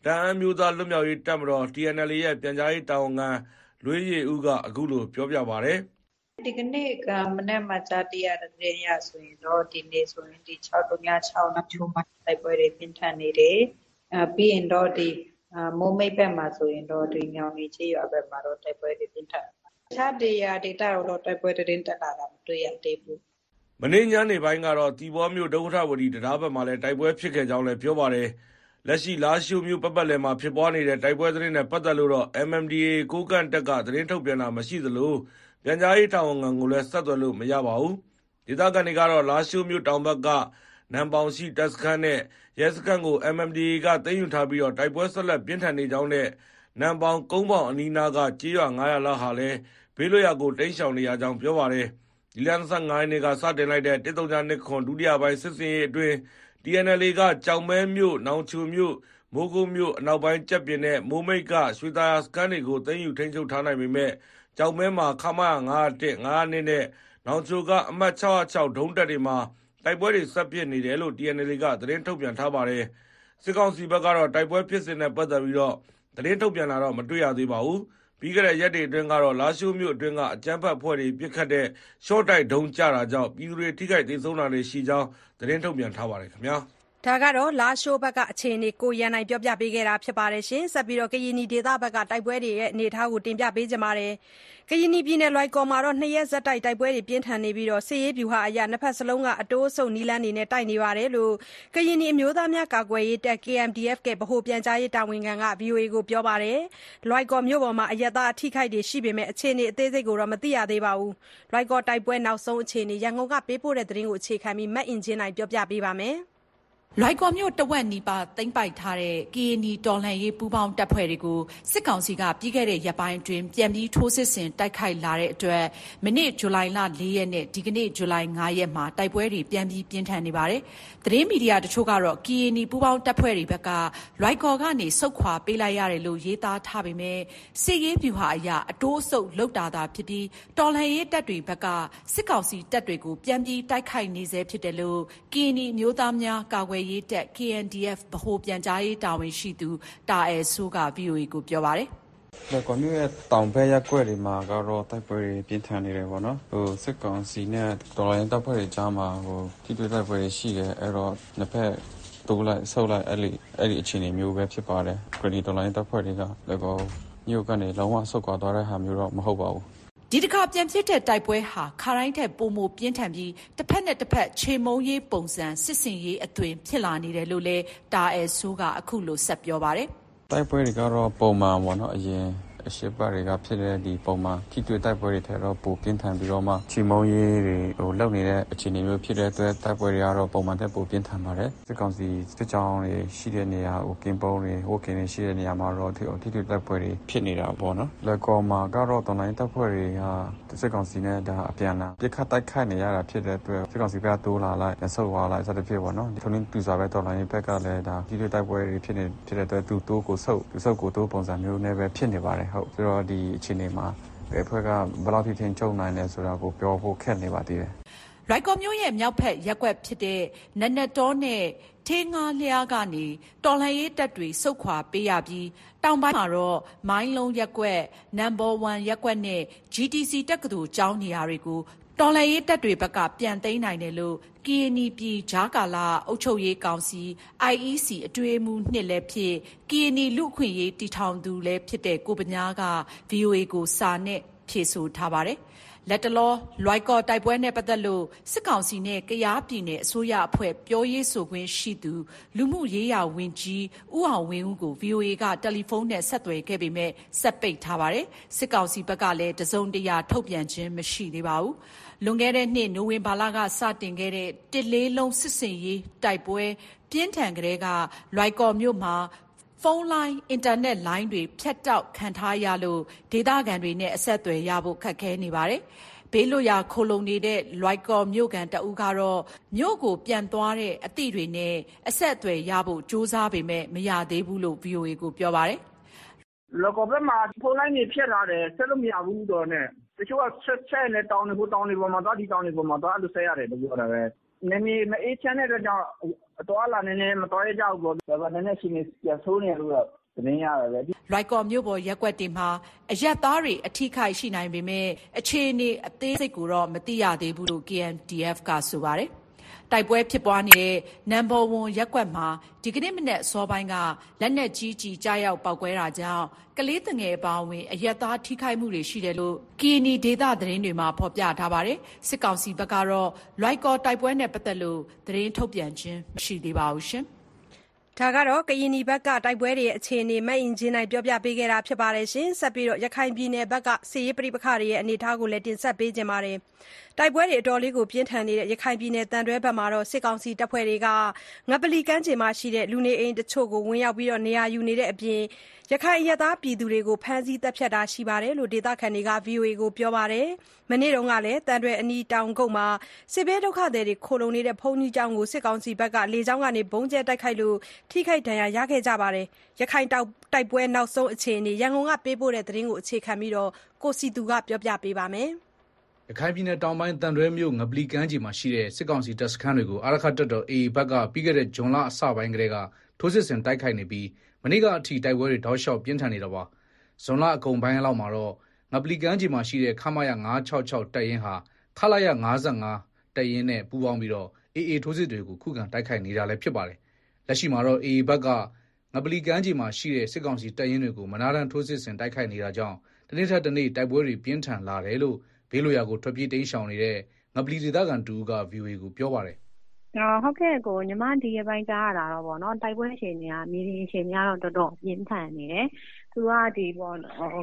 တအန်းမျိုးသားလွတ်မြောက်ရေးတပ်မတော် TNLA ရဲ့ပြန်ကြားရေးတာဝန်ခံလွေးရည်ဦးကအခုလိုပြောပြပါတယ်။ဒီကနေ့ကမနေ့မှကြားသိရတဲ့သတင်းရဆိုရင်တော့ဒီနေ့ဆိုရင်ဒီ636နောက်ချိုးမှတိုက်ပွဲတွေပြင်းထန်နေတယ်။ပြီးရင်တော့ဒီမိုးမိတ်ဘက်မှာဆိုရင်တော့ဒီညောင်ကြီးချေရွာဘက်မှာတော့တိုက်ပွဲတွေပြင်းထန်တယ်။အခြားဒေတာတော့တိုက်ပွဲသတင်းတက်လာတာမတွေ့ရသေးဘူး။မနေ့ညနေပိုင်းကတော့တီဘောမြို့ဒုက္ခဝတီတရားဘက်မှာလည်းတိုက်ပွဲဖြစ်ခဲ့ကြောင်းလည်းပြောပါတယ်။လက်ရှိလားရှိုးမြို့ပတ်ပတ်လည်မှာဖြစ်ပွားနေတဲ့တိုက်ပွဲသတင်းနဲ့ပတ်သက်လို့တော့ MNDAA ကိုးကန့်တပ်ကသတင်းထုတ်ပြန်တာမရှိသလိုပြန်ကြားရေးတာဝန်ခံကိုလည်းဆက်သွယ်လို့မရပါဘူး။ဒေသခံတွေကတော့လားရှိုးမြို့တောင်ဘက်ကနမ်ပေါင်ရှိတပ်စခန်းနဲ့ရဲစခန်းကို MNDAA ကသိမ်းယူထားပြီးတိုက်ပွဲဆက်လက်ပြင်းထန်နေကြောင်းနဲ့နမ်ပေါင်ကုန်းပေါင်အနီးနားကကြေးရွာ900လောက်ဟာလည်းဘေးလွတ်ရာကိုတိမ်းရှောင်နေရကြောင်းပြောပါတယ်။ဒီလ25ရက်နေ့ကစတင်လိုက်တဲ့139ဒုတိယပိုင်းစစ်စင်ရေးအတွင်း TNLA ကကြောင်မဲမြို့နောင်ချိုမြို့မိုးကုတ်မြို့အနောက်ပိုင်းကြက်ပြင်နဲ့မိုးမိတ်ကရွှေသာယာစခန်းတွေကိုသိမ်းယူထိန်းချုပ်ထားနိုင်ပေမဲ့ကြောင်မဲမှာခမရ901 902နဲ့နောင်ချိုကအမှတ်606ဒုံးတပ်တွေမှာတိုက်ပွဲတွေဆက်ပြစ်နေတယ်လို့ TNLA ကသတင်းထုတ်ပြန်ထားပါတယ်။စစ်ကောင်စီဘက်ကတော့တိုက်ပွဲဖြစ်စဉ်နဲ့ပတ်သက်ပြီးသတင်းထုတ်ပြန်တာတော့မတွေ့ရသေးပါဘူး။ပြီးခဲ့တဲ့ရက်တွေအတွင်းကတော့လားရှိုးမြို့အတွင်းကအကြမ်းဖက်အဖွဲ့တွေပစ်ခတ်တဲ့ရှော့တိုက်ဒုံးကျတာကြောင့်ပြည်သူတွေထိခိုက်ဒေဆုံးတာတွေရှိကြောင်းသတင်းထုတ်ပြန်ထားပါတယ်ခင်ဗျာ။ဒါကတော့လားရှိုးဘက်ကအခြေအနေကိုရန်နိုင်ပြောပြပေးခဲ့တာဖြစ်ပါတယ်ရှင်။ဆက်ပြီးကရင်နီဒေသဘက်ကတိုက်ပွဲတွေရဲ့အနေအထားကိုတင်ပြပေးကြပါမယ်။ကရင်နီပြည်နယ်လွိုင်ကော်မှာ2ရက်ဆက်တိုက်ပွဲတွေပြင်းထန်နေပြီးစစ်ရေးဗျူဟာအရနှစ်ဖက်စလုံးကအတိုးအဆုပ်နီးလန်းနေနဲ့တိုက်နေပါတယ်လို့ကရင်နီအမျိုးသားများကာကွယ်ရေးတပ် KNDF ကဗဟိုပြန်ကြားရေးတာဝန်ခံက VOA ကိုပြောပါတယ်။လွိုင်ကော်မြို့ပေါ်မှာအရပ်သားအထိခိုက်တွေရှိပေမဲ့အခြေအနေအသေးစိတ်ကိုတော့မသိရသေးပါဘူး။လွိုင်ကော်တိုက်ပွဲနောက်ဆုံးအခြေအနေရန်ကုန်ကပေးပို့တဲ့သတင်းကိုအခြေခံပြီးမတ်အင်ဂျင်နိုင်ပြောပြပေးပါမယ်။လွိုင်ကော်မြို့တဝက်နီးပါးသိမ်းပိုက်ထားတဲ့ကရင်နီတော်လှန်ရေးပူးပေါင်းတပ်ဖွဲ့တွေကိုစစ်ကောင်စီကပြီးခဲ့တဲ့ရက်ပိုင်းအတွင်းပြန်ပြီးထိုးစစ်ဆင်တိုက်ခိုက်လာတဲ့အတွက်မနေ့ဇူလိုင်လ4ရက်နဲ့ဒီကနေ့ဇူလိုင်5ရက်မှာတိုက်ပွဲတွေပြန်ပြီးပြင်းထန်နေပါတယ်။သတင်းမီဒီယာတချို့ကတော့ကရင်နီပူးပေါင်းတပ်ဖွဲ့တွေဘက်ကလွိုင်ကော်ကနေဆုတ်ခွာပေးလိုက်ရတယ်လို့ရေးသားထားပေမဲ့စစ်ရေးဗျူဟာအရအတိုးအဆုပ်လောက်တာဖြစ်ပြီးတော်လှန်ရေးတပ်တွေဘက်ကစစ်ကောင်စီတပ်တွေကိုပြန်ပြီးတိုက်ခိုက်နေဆဲဖြစ်တယ်လို့ကရင်နီမျိုးသားများကာကွယ်ရေးတပ် KNDF ဗဟိုပြန်ကြားရေးတာဝန်ရှိသူတာအဲဆိုးက VOA ကိုပြောပါတယ်။လွိုင်ကော်မြို့ရဲ့တောင်ဘက်ရပ်ကွက်တွေမှာကတော့တိုက်ပွဲတွေပြင်းထန်နေတယ်ပေါ့နော်။စစ်ကောင်စီနဲ့တော်လှန်ရေးတပ်ဖွဲ့တွေကြားမှာထိတွေ့တိုက်ပွဲတွေရှိတယ်။အဲ့တော့နှစ်ဖက်တိုးလိုက်ဆုတ်လိုက်အဲ့ဒီအခြေအနေမျိုးပဲဖြစ်ပါတယ်။ခရီးတော်လှန်ရေးတပ်ဖွဲ့တွေကလည်းမြို့ကနေလုံးဝဆုတ်ခွာသွားတဲ့ဟာမျိုးတော့မဟုတ်ပါဘူး။ဒီတစ်ခါပြန်ဖြစ်တဲ့တိုက်ပွဲဟာခါတိုင်းထက်ပိုမိုပြင်းထန်ပြီးတစ်ဖက်နဲ့တစ်ဖက်ခြေမုံရေးပုံစံစစ်စင်ရေးအသွင်ဖြစ်လာနေတယ်လို့လည်းတာအဲဆိုးကအခုလိုဆက်ပြောပါတယ်။တိုက်ပွဲတွေကတော့ပုံမှန်ပေါ့နော်အရင်အရှိပတ်တွေကဖြစ်တဲ့ဒီပုံမှန်ထိတွေ့တိုက်ပွဲတွေထဲတော့ပိုပြင်းထန်ပြီးတော့မှခြေမုံရေးတွေလောက်နေတဲ့အခြေအနေမျိုးဖြစ်တဲ့အတွက်တိုက်ပွဲတွေကတော့ပုံမှန်ထက်ပိုပြင်းထန်ပါတယ်စစ်ကောင်စီစစ်ကြောင်းတွေရှိတဲ့နေရာကင်းပုံးတွေဟိုကင်းတွေရှိတဲ့နေရာမှာတော့ထိတွေ့တိုက်ပွဲတွေဖြစ်နေတာပေါ့နော်လက်ကောမှာကတော့တော်လိုင်းတိုက်ပွဲတွေကစစ်ကောင်စီနဲ့ဒါအပြန်လာပြစ်ခတ်တိုက်ခိုက်နေရတာဖြစ်တဲ့အတွက်စစ်ကောင်စီဘက်ကတိုးလာလိုက်ဆုတ်သွားလိုက်စသဖြင့်ပေါ့နော်ထုံးတူစွာပဲတော်လိုင်းဘက်ကလည်းဒါထိတွေ့တိုက်ပွဲတွေဖြစ်တဲ့အတွက်သူတိုးကိုဆုတ်ကိုတိုးပုံစံမျိုးနဲ့ပဲဖြစ်နေပါတယ်ဟုတ်ဆိုတော့ဒီအခြေအနေမှာဘယ်ဖွဲ့ကဘယ်လောက်ထိထင်ချုံနိုင်လဲဆိုတာကိုပြောဖို့ခက်နေပါသေးတယ်။လွိုင်ကော်မြို့ရဲ့မြောက်ဖက်ရက်ကွက်ဖြစ်တဲ့နနတ်တော်နဲ့ထေးငါးလျားကနေတော်လှန်ရေးတပ်တွေစုတ်ခွာပေးရပြီးတောင်ပိုင်းမှာတော့မိုင်းလုံးရက်ကွက် number 1ရက်ကွက်နဲ့ GTC တက္ကသိုလ်ကျောင်းနေရာတွေကိုတော်လှန်ရေးတပ်တွေဘက်ကပြန်သိမ်းနိုင်တယ်လို့ကရင်နီပြည်ဂျာကာလာအုပ်ချုပ်ရေးကောင်စီ IEC အတွေ့အမှုနှစ်လည်းဖြစ်ကရင်နီလူခွင့်ရေးတီထောင်သူလည်းဖြစ်တဲ့ကိုပညာက VOA ကိုစာနဲ့ဖြေဆိုထားပါတယ်။လက်တလောလွိုင်ကော်တိုက်ပွဲနဲ့ပတ်သက်လို့စစ်ကောင်စီနဲ့ကယားပြည်နယ်အစိုးရအဖွဲ့ပြောရေးဆိုခွင့်ရှိသူလူမှုရေးရာဝန်ကြီးဦးအောင်ဝင်းဦးကို VOA ကတယ်လီဖုန်းနဲ့ဆက်သွယ်ခဲ့ပေမဲ့ဆက်ပိတ်ထားပါတယ်။စစ်ကောင်စီဘက်ကလည်းတစုံတရာထုတ်ပြန်ခြင်းမရှိသေးပါဘူး။လွန်ခဲ့တဲ့နှစ်နိုဝင်ဘာလကစတင်ခဲ့တဲ့တစ်လေးလုံးစစ်စင်ရေးတိုက်ပွဲပြင်းထန်ကလေးကလွိုင်ကော်မြို့မှာဖုန်းလိုင်းအင်တာနက်လိုင်းတွေဖြတ်တောက်ခံထားရလို့ဒေသခံတွေနဲ့အဆက်အသွယ်ရဖို့ခက်ခဲနေပါတယ်။ဘေးလွတ်ရာခိုလုံနေတဲ့လွိုင်ကော်မြို့ကန်တအူးကတော့မြို့ကိုပြန်သွားတဲ့အသည့်တွေနဲ့အဆက်အသွယ်ရဖို့စူးစမ်းပေမဲ့မရသေးဘူးလို့ VOA ကိုပြောပါတယ်။လွိုင်ကော်ဘက်မှာဖုန်းလိုင်းတွေဖြတ်လာတယ်ဆက်လို့မရဘူးတော့နဲ့တချို့ကဆက်နဲ့တောင်းနေပေါ်မှာသွားဒီတောင်းနေပေါ်မှာသွားအဲ့လိုဆက်ရတယ်လို့ပြောတာပဲနေမီမအေးချမ်းတဲ့အတွက်ကြောင့်အတော်လာနေမတော်ရကြဘူးပေါ့ဒါပေမဲ့နည်းနည်းရှင်နေပြန်ဆိုးနေလို့တော့သတင်းရတယ်ပဲလွိုက်ကော်မြို့ပေါ်ရက်ကွက်တင်မှာအရက်သားတွေအထိခိုက်ရှိနိုင်ပေမဲ့အခြေအနေအသေးစိတ်ကိုတော့မသိရသေးဘူးလို့ KNDF ကဆိုပါတယ်တိုက်ပွဲဖြစ်ပွားနေတဲ့ Number 1 ရက်ကွက်မှာဒီကနေ့မနက်စောပိုင်းကလက်နက်ကြီးကြီးကြားရောက်ပောက်ကွဲတာကြောင့်ကလေးငယ်အပါအဝင်အရက်သားထိခိုက်မှုတွေရှိတယ်လို့ KNI ဒေသသတင်းတွေမှာဖော်ပြထားပါတယ်။စစ်ကောင်စီဘက်ကတော့လွိုက်ကော်တိုက်ပွဲနဲ့ပတ်သက်လို့သတင်းထုတ်ပြန်ခြင်းမရှိသေးပါဘူးရှင်။ဒါကတော့ကရင်နီဘက်ကတိုက်ပွဲတွေအခြေအနေမအင်ဂျင်နိုင်ပြောပြပေးခဲ့တာဖြစ်ပါတယ်ရှင်။ဆက်ပြီးတော့ရခိုင်ပြည်နယ်ဘက်ကစစ်ရေးပဋိပက္ခတွေရဲ့အနေအထားကိုလည်းတင်ဆက်ပေးကြပါမယ်။တိုက်ပွဲတွေအတော်လေးကိုပြင်းထန်နေတဲ့ရခိုင်ပြည်နယ်တန်တွဲဘက်မှာတော့စစ်ကောင်စီတပ်ဖွဲ့တွေကငပလီကမ်းခြေမှာရှိတဲ့လူနေအိမ်တချို့ကိုဝင်ရောက်ပြီးတော့နေရာယူနေတဲ့အပြင်ရခိုင်အရပ်သားပြည်သူတွေကိုဖမ်းဆီးတပ်ဖြတ်တာရှိပါတယ်လို့ဒေသခံတွေက VOA ကိုပြောပါတယ်။မနေ့တုန်းကလည်းတန်တွဲအနီးတောင်ကုတ်မှာစစ်ဘေးဒုက္ခသည်တွေခိုလုံနေတဲ့ဘုံကြီးကျောင်းကိုစစ်ကောင်စီဘက်ကလေကြောင်းကနေဘုံကျဲတိုက်ခိုက်လို့ထိခိုက်ဒဏ်ရာရခဲ့ကြပါတယ်။ရခိုင်တိုက်ပွဲနောက်ဆုံးအခြေအနေရန်ကုန်ကပေးပို့တဲ့သတင်းကိုအခြေခံပြီးတော့ကိုစီသူကပြောပြပေးပါမယ်။ရခိုင်ပြည်နယ်တောင်ပိုင်းတန်တွဲမြို့ငပလီကမ်းခြေမှာရှိတဲ့စစ်ကောင်စီတပ်စခန်းတွေကိုအာရခတ်တပ်တော် AA ဘက်ကပြီးခဲ့တဲ့ဇွန်လအစပိုင်းကတည်းကထိုးစစ်ဆင်တိုက်ခိုက်နေပြီးမနေ့ကအထိတိုက်ပွဲတွေတောက်လျှောက်ပြင်းထန်နေတာပါ။ဇွန်လအကုန်ပိုင်းလောက်မှာတော့ငပလီကမ်းခြေမှာရှိတဲ့ခမရ966တပ်ရင်းဟာခလာရ55တပ်ရင်းနဲ့ပူးပေါင်းပြီးတော့ AA ထိုးစစ်တွေကိုခုခံတိုက်ခိုက်နေတာလည်းဖြစ်ပါတယ်။လက်ရှိမှာတော့ AA ဘက်ကငပလီကမ်းခြေမှာရှိတဲ့စစ်ကောင်စီတပ်ရင်းတွေကိုမနာတမ်းထိုးစစ်ဆင်တိုက်ခိုက်နေတာကြောင့်တနေ့ထက်တနေ့တိုက်ပွဲတွေပြင်းထန်လာတယ်လို့ဘေးလွရာကိုထွက်ပြေးတိမ်းရှောင်နေတဲ့ငပလီဒေသခံတူက VOA ကိုပြောပါတယ်ဟုတ်ကဲ့ကိုညီမဒီရပိုင်းကြားရတာတော့ဗောနော်တိုက်ပွဲအချိန်တွေကမြေပြင်အချိန်များတော့တော်တော်ပြင်းထန်နေတယ်သူကဒီပေါ့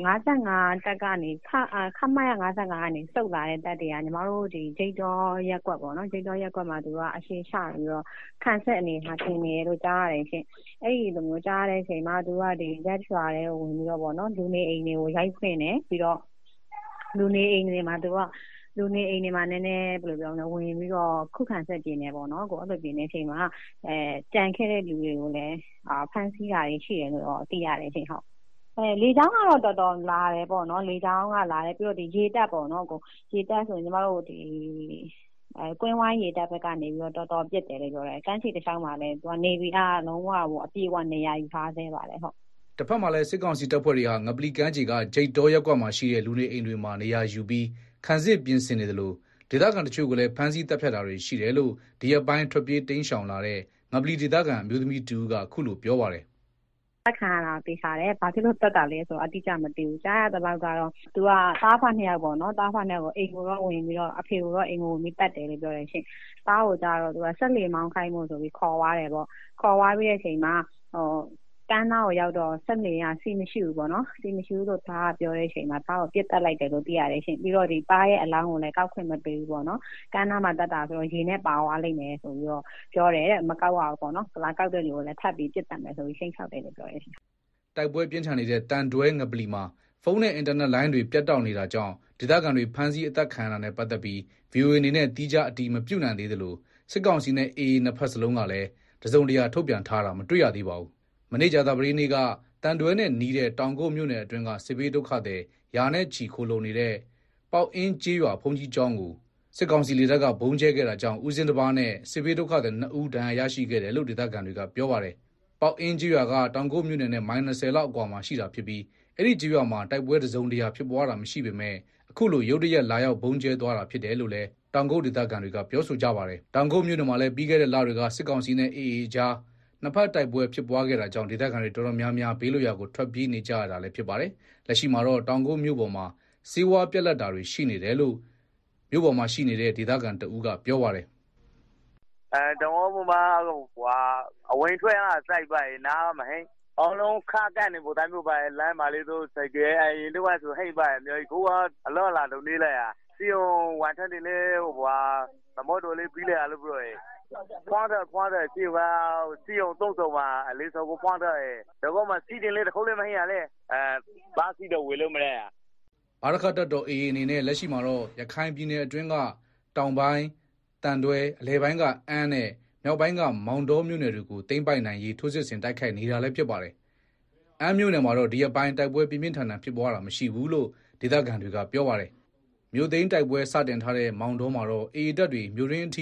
55တက်ကနေခမရ55ကနေစုပ်လာတဲ့တက်တွေကညီမတို့ဒီဂျိတ်တော်ရက်ကွက်ပေါ့နော်ဂျိတ်တော်ရက်ကွက်မှာသူကအရှင်းချပြီးတော့ခံဆက်အနေမှာထင်နေလို့ကြားရတယ်ရှင်အဲ့ဒီလိုမျိုးကြားရတဲ့အချိန်မှာသူကဒီရက်ချွာတဲ့ဝင်ပြီးတော့ဗောနော်လူနေအိမ်တွေကိုရိုက်ဖွင့်နေပြီးတော့လူနေအိမ်တွေမှာသူကလူနေအိမ်တွေမှာနည်းနည်းဘယ်လိုပြောမလဲဝင်ပြီးတော့ခုခံဆက်ကျင်နေပေါ့နော်ကိုအဲ့လိုပြင်နေချိန်မှာကြံခဲ့တဲ့လူတွေကိုလည်းဖမ်းဆီးတာတွေရှိတယ်လို့တော့သိရတယ်ရှင်ဟုတ်လေချောင်းကတော့တော်တော်လာတယ်ပေါ့နော်လေချောင်းကလာတယ်ပြီးတော့ဒီရေတက်ပေါ့နော်ကိုရေတက်ဆိုရင်ညီမတို့ဒီကွင်းဝိုင်းရေတက်ဘက်ကနေပြီးတော့တော်တော်ပြစ်တယ်လို့ပြောတယ်ကမ်းခြေတစ်ချောင်းမှာလည်းသူကနေပြီးလုံးဝအပြေဝနေရာယူထားသေးပါတယ်ဟုတ်တစ်ဖက်မှာလည်းစစ်ကောင်စီတပ်ဖွဲ့တွေဟာငပလီကမ်းခြေကဂျိတ်တော်ရက်ကွက်မှာရှိတဲ့လူနေအိမ်တွေမှာနေရာယူပြီးခံစစ်ပြင်ဆင်နေတယ်လို့ဒေသခံတချို့ကလည်းဖမ်းဆီးတပ်ဖြတ်တာတွေရှိတယ်လို့ဒီရက်ပိုင်းထွက်ပြေးတိမ်းရှောင်လာတဲ့ငပလီဒေသခံအမျိုးသမီးတူကခုလိုပြောပါတယ်တက်ခံရတာသိစားတယ်ဘာဖြစ်လို့တက်တာလဲဆိုတော့အတိအကျမသိဘူးကြားရတဲ့လောက်ကတော့သူကသားဖနှစ်ယောက်ပေါ့နော်သားဖနှစ်ယောက်ကိုအိမ်ကိုတော့ဝင်ပြီးတော့အဖေကိုတော့အိမ်ကိုဝင်ပြီးတက်တယ်လို့ပြောတယ်ရှင်သားကိုကြတော့သူကဆက်လေမောင်းခိုင်းဖို့ဆိုပြီးခေါ်သွားတယ်ပေါ့ခေါ်သွားပြီးတဲ့အချိန်မှာကမ်းနားကိုရောက်တော့ဆက်နေရစီမရှိဘူးပေါ့နော်စီမရှိဘူးလို့သားကပြောတဲ့အချိန်မှာသားကိုပြစ်တက်လိုက်တယ်လို့သိရတယ်ရှင်ပြီးတော့ဒီပါးရဲ့အလောင်းကိုလည်းကောက်ခွင့်မပေးဘူးပေါ့နော်ကမ်းနားမှာတက်တာဆိုတော့ရေနဲ့ပါသွားလိမ့်မယ်ဆိုပြီးတော့ပြောတယ်တဲ့မကောက်ရဘူးပေါ့နော်ဗလာကောက်တဲ့လူကိုလည်းထပ်ပြီးပြစ်တက်မယ်ဆိုပြီးရှင်းချောက်တယ်လို့ပြောတယ်ရှင်တိုက်ပွဲပြင်းထန်နေတဲ့တန်တွဲငပလီမှာဖုန်းနဲ့အင်တာနက်လိုင်းတွေပြတ်တောက်နေတာကြောင့်ဒေသခံတွေဖမ်းဆီးအသက်ခံရတာနဲ့ပတ်သက်ပြီး VOA အနေနဲ့တီးခြားအတီးမပြုတ်နိုင်သေးသလိုစစ်ကောင်စီနဲ့ AA နှစ်ဖက်စလုံးကလည်းတစုံတရာထုတ်ပြန်ထားတာမတွေ့ရသေးပါဘူးမနေ့ကြာသပတေးနေ့ကတန်တွဲနဲ့နီးတဲ့တောင်ကုတ်မြို့နယ်အတွင်းကစစ်ဘေးဒုက္ခသည်ရာနဲ့ချီခိုလုံနေတဲ့ပေါက်အင်းကျေးရွာဘုံကြီးကျောင်းကိုစစ်ကောင်စီလေတပ်ကဘုံကျဲခဲ့တာကြောင့်ဦးစင်းတစ်ပါးနဲ့စစ်ဘေးဒုက္ခသည်2ဦးဒဏ်ရာရရှိခဲ့တယ်လို့ဒေသခံတွေကပြောပါတယ်ပေါက်အင်းကျေးရွာကတောင်ကုတ်မြို့နယ်နဲ့မိုင်20လောက်အကွာမှာရှိတာဖြစ်ပြီးအဲ့ဒီကျေးရွာမှာတိုက်ပွဲတစုံတရာဖြစ်ပွားတာမရှိပေမဲ့အခုလိုရုတ်တရက်လာရောက်ဘုံကျဲသွားတာဖြစ်တယ်လို့လည်းတောင်ကုတ်ဒေသခံတွေကပြောဆိုကြပါတယ်တောင်ကုတ်မြို့နယ်မှာလည်းပြီးခဲ့တဲ့လတွေကစစ်ကောင်စီနဲ့ AA ကြားနှစ်ဖက်တိုက်ပွဲဖြစ်ပွားခဲ့တာကြောင့်ဒေသခံတွေတော်တော်များများဘေးလွရာကိုထွက်ပြေးနေကြရတာလည်းဖြစ်ပါတယ်လက်ရှိမှာတော့တောင်ကုတ်မြို့ပေါ်မှာစေဝါပြက်လက်တာတွေရှိနေတယ်လို့မြို့ပေါ်မှာရှိနေတဲ့ဒေသခံတဦးကပြောပါတယ်တောင်ကုတ်မှာအဝင်ထွက်ရစိုက်ပါရနားမဟင်းအောင်လုံးခါကန်နေပို့တိုင်းမြို့ပါလမ်းပါလေးတို့စိုက်ကြဲအရင်တော့ဆိုဟိတ်ပါမျိုးကိုကအလောလာတော့နေလိုက်ရစီယုံဝန်ထမ်းတွေလည်းသမောတော်လေးပြီးလိုက်ရလို့ပြောရဲဖွားတဲ့စီယုံသုံးဆောင်မှာအလေးစောကိုဖွားတဲ့တော့မှစီတင်လေးတစ်ခုလေးမဟင်းရလဲဘာစီတော့ဝေလို့မလဲအာရခတ်တပ်တော် AA အနေနဲ့လက်ရှိမှာတော့ရခိုင်ပြည်နယ်အတွင်းကတောင်ပိုင်းတန်တွဲအလဲပိုင်းကအန်းနဲ့မြောက်ပိုင်းကမောင်တောမြို့နယ်တွေကိုသိမ်းပိုက်နိုင်ရေးထိုးစစ်ဆင်တိုက်ခိုက်နေတာလည်းဖြစ်ပါတယ်။အန်းမြို့နယ်မှာတော့ဒီအပိုင်းတိုက်ပွဲပြင်းပြင်းထန်ထန်ဖြစ်ပွားတာမရှိဘူးလို့ဒေသခံတွေကပြောပါတယ်။မြို့သိမ်းတိုက်ပွဲစတင်ထားတဲ့မောင်တောမှာတော့ AA တပ်တွေမြို့ရင်းအထိဝ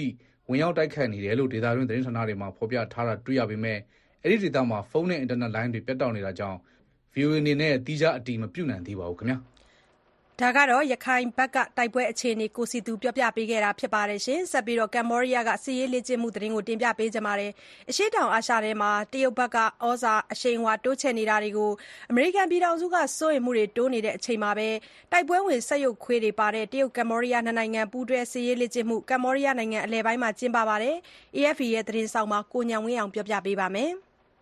ဝင်ရောက်တိုက်ခတ်နေတယ်လို့ဒေသတွင်းသတင်းဌာနတွေမှာဖော်ပြထားတာတွေ့ရပေမဲ့အဲ့ဒီဒေသမှာဖုန်းနဲ့အင်တာနက်လိုင်းတွေပြတ်တောက်နေတာကြောင့် VOA အနေနဲ့သီးခြားအတည်မပြုနိုင်သေးပါဘူးခင်ဗျာဒါကတော့ရခိုင်ဘက်ကတိုက်ပွဲအခြေအနေကိုစီသူပြောပြပေးခဲ့တာဖြစ်ပါတယ်ရှင်ဆက်ပြီးတော့ကမ္ဘောဒီးယားကစစ်ရေးလေ့ကျင့်မှုသတင်းကိုတင်ပြပေးကြပါမယ်အရှေ့တောင်အာရှထဲမှာတရုတ်ဘက်ကဩဇာအရှိန်အဝါတိုးချဲ့နေတာတွေကိုအမေရိကန်ပြည်ထောင်စုကစိုးရိမ်မှုတွေတိုးနေတဲ့အချိန်မှာပဲတိုက်ပွဲဝင်ဆက်ရုပ်ခွေးတွေပါတဲ့တရုတ်ကမ္ဘောဒီးယားနှစ်နိုင်ငံပူးတွဲစစ်ရေးလေ့ကျင့်မှုကမ္ဘောဒီးယားနိုင်ငံအလယ်ပိုင်းမှာကျင်းပပါတယ် AFP ရဲ့သတင်းဆောင်မှာကိုညံဝင်းအောင်ပြောပြပေးပါမယ်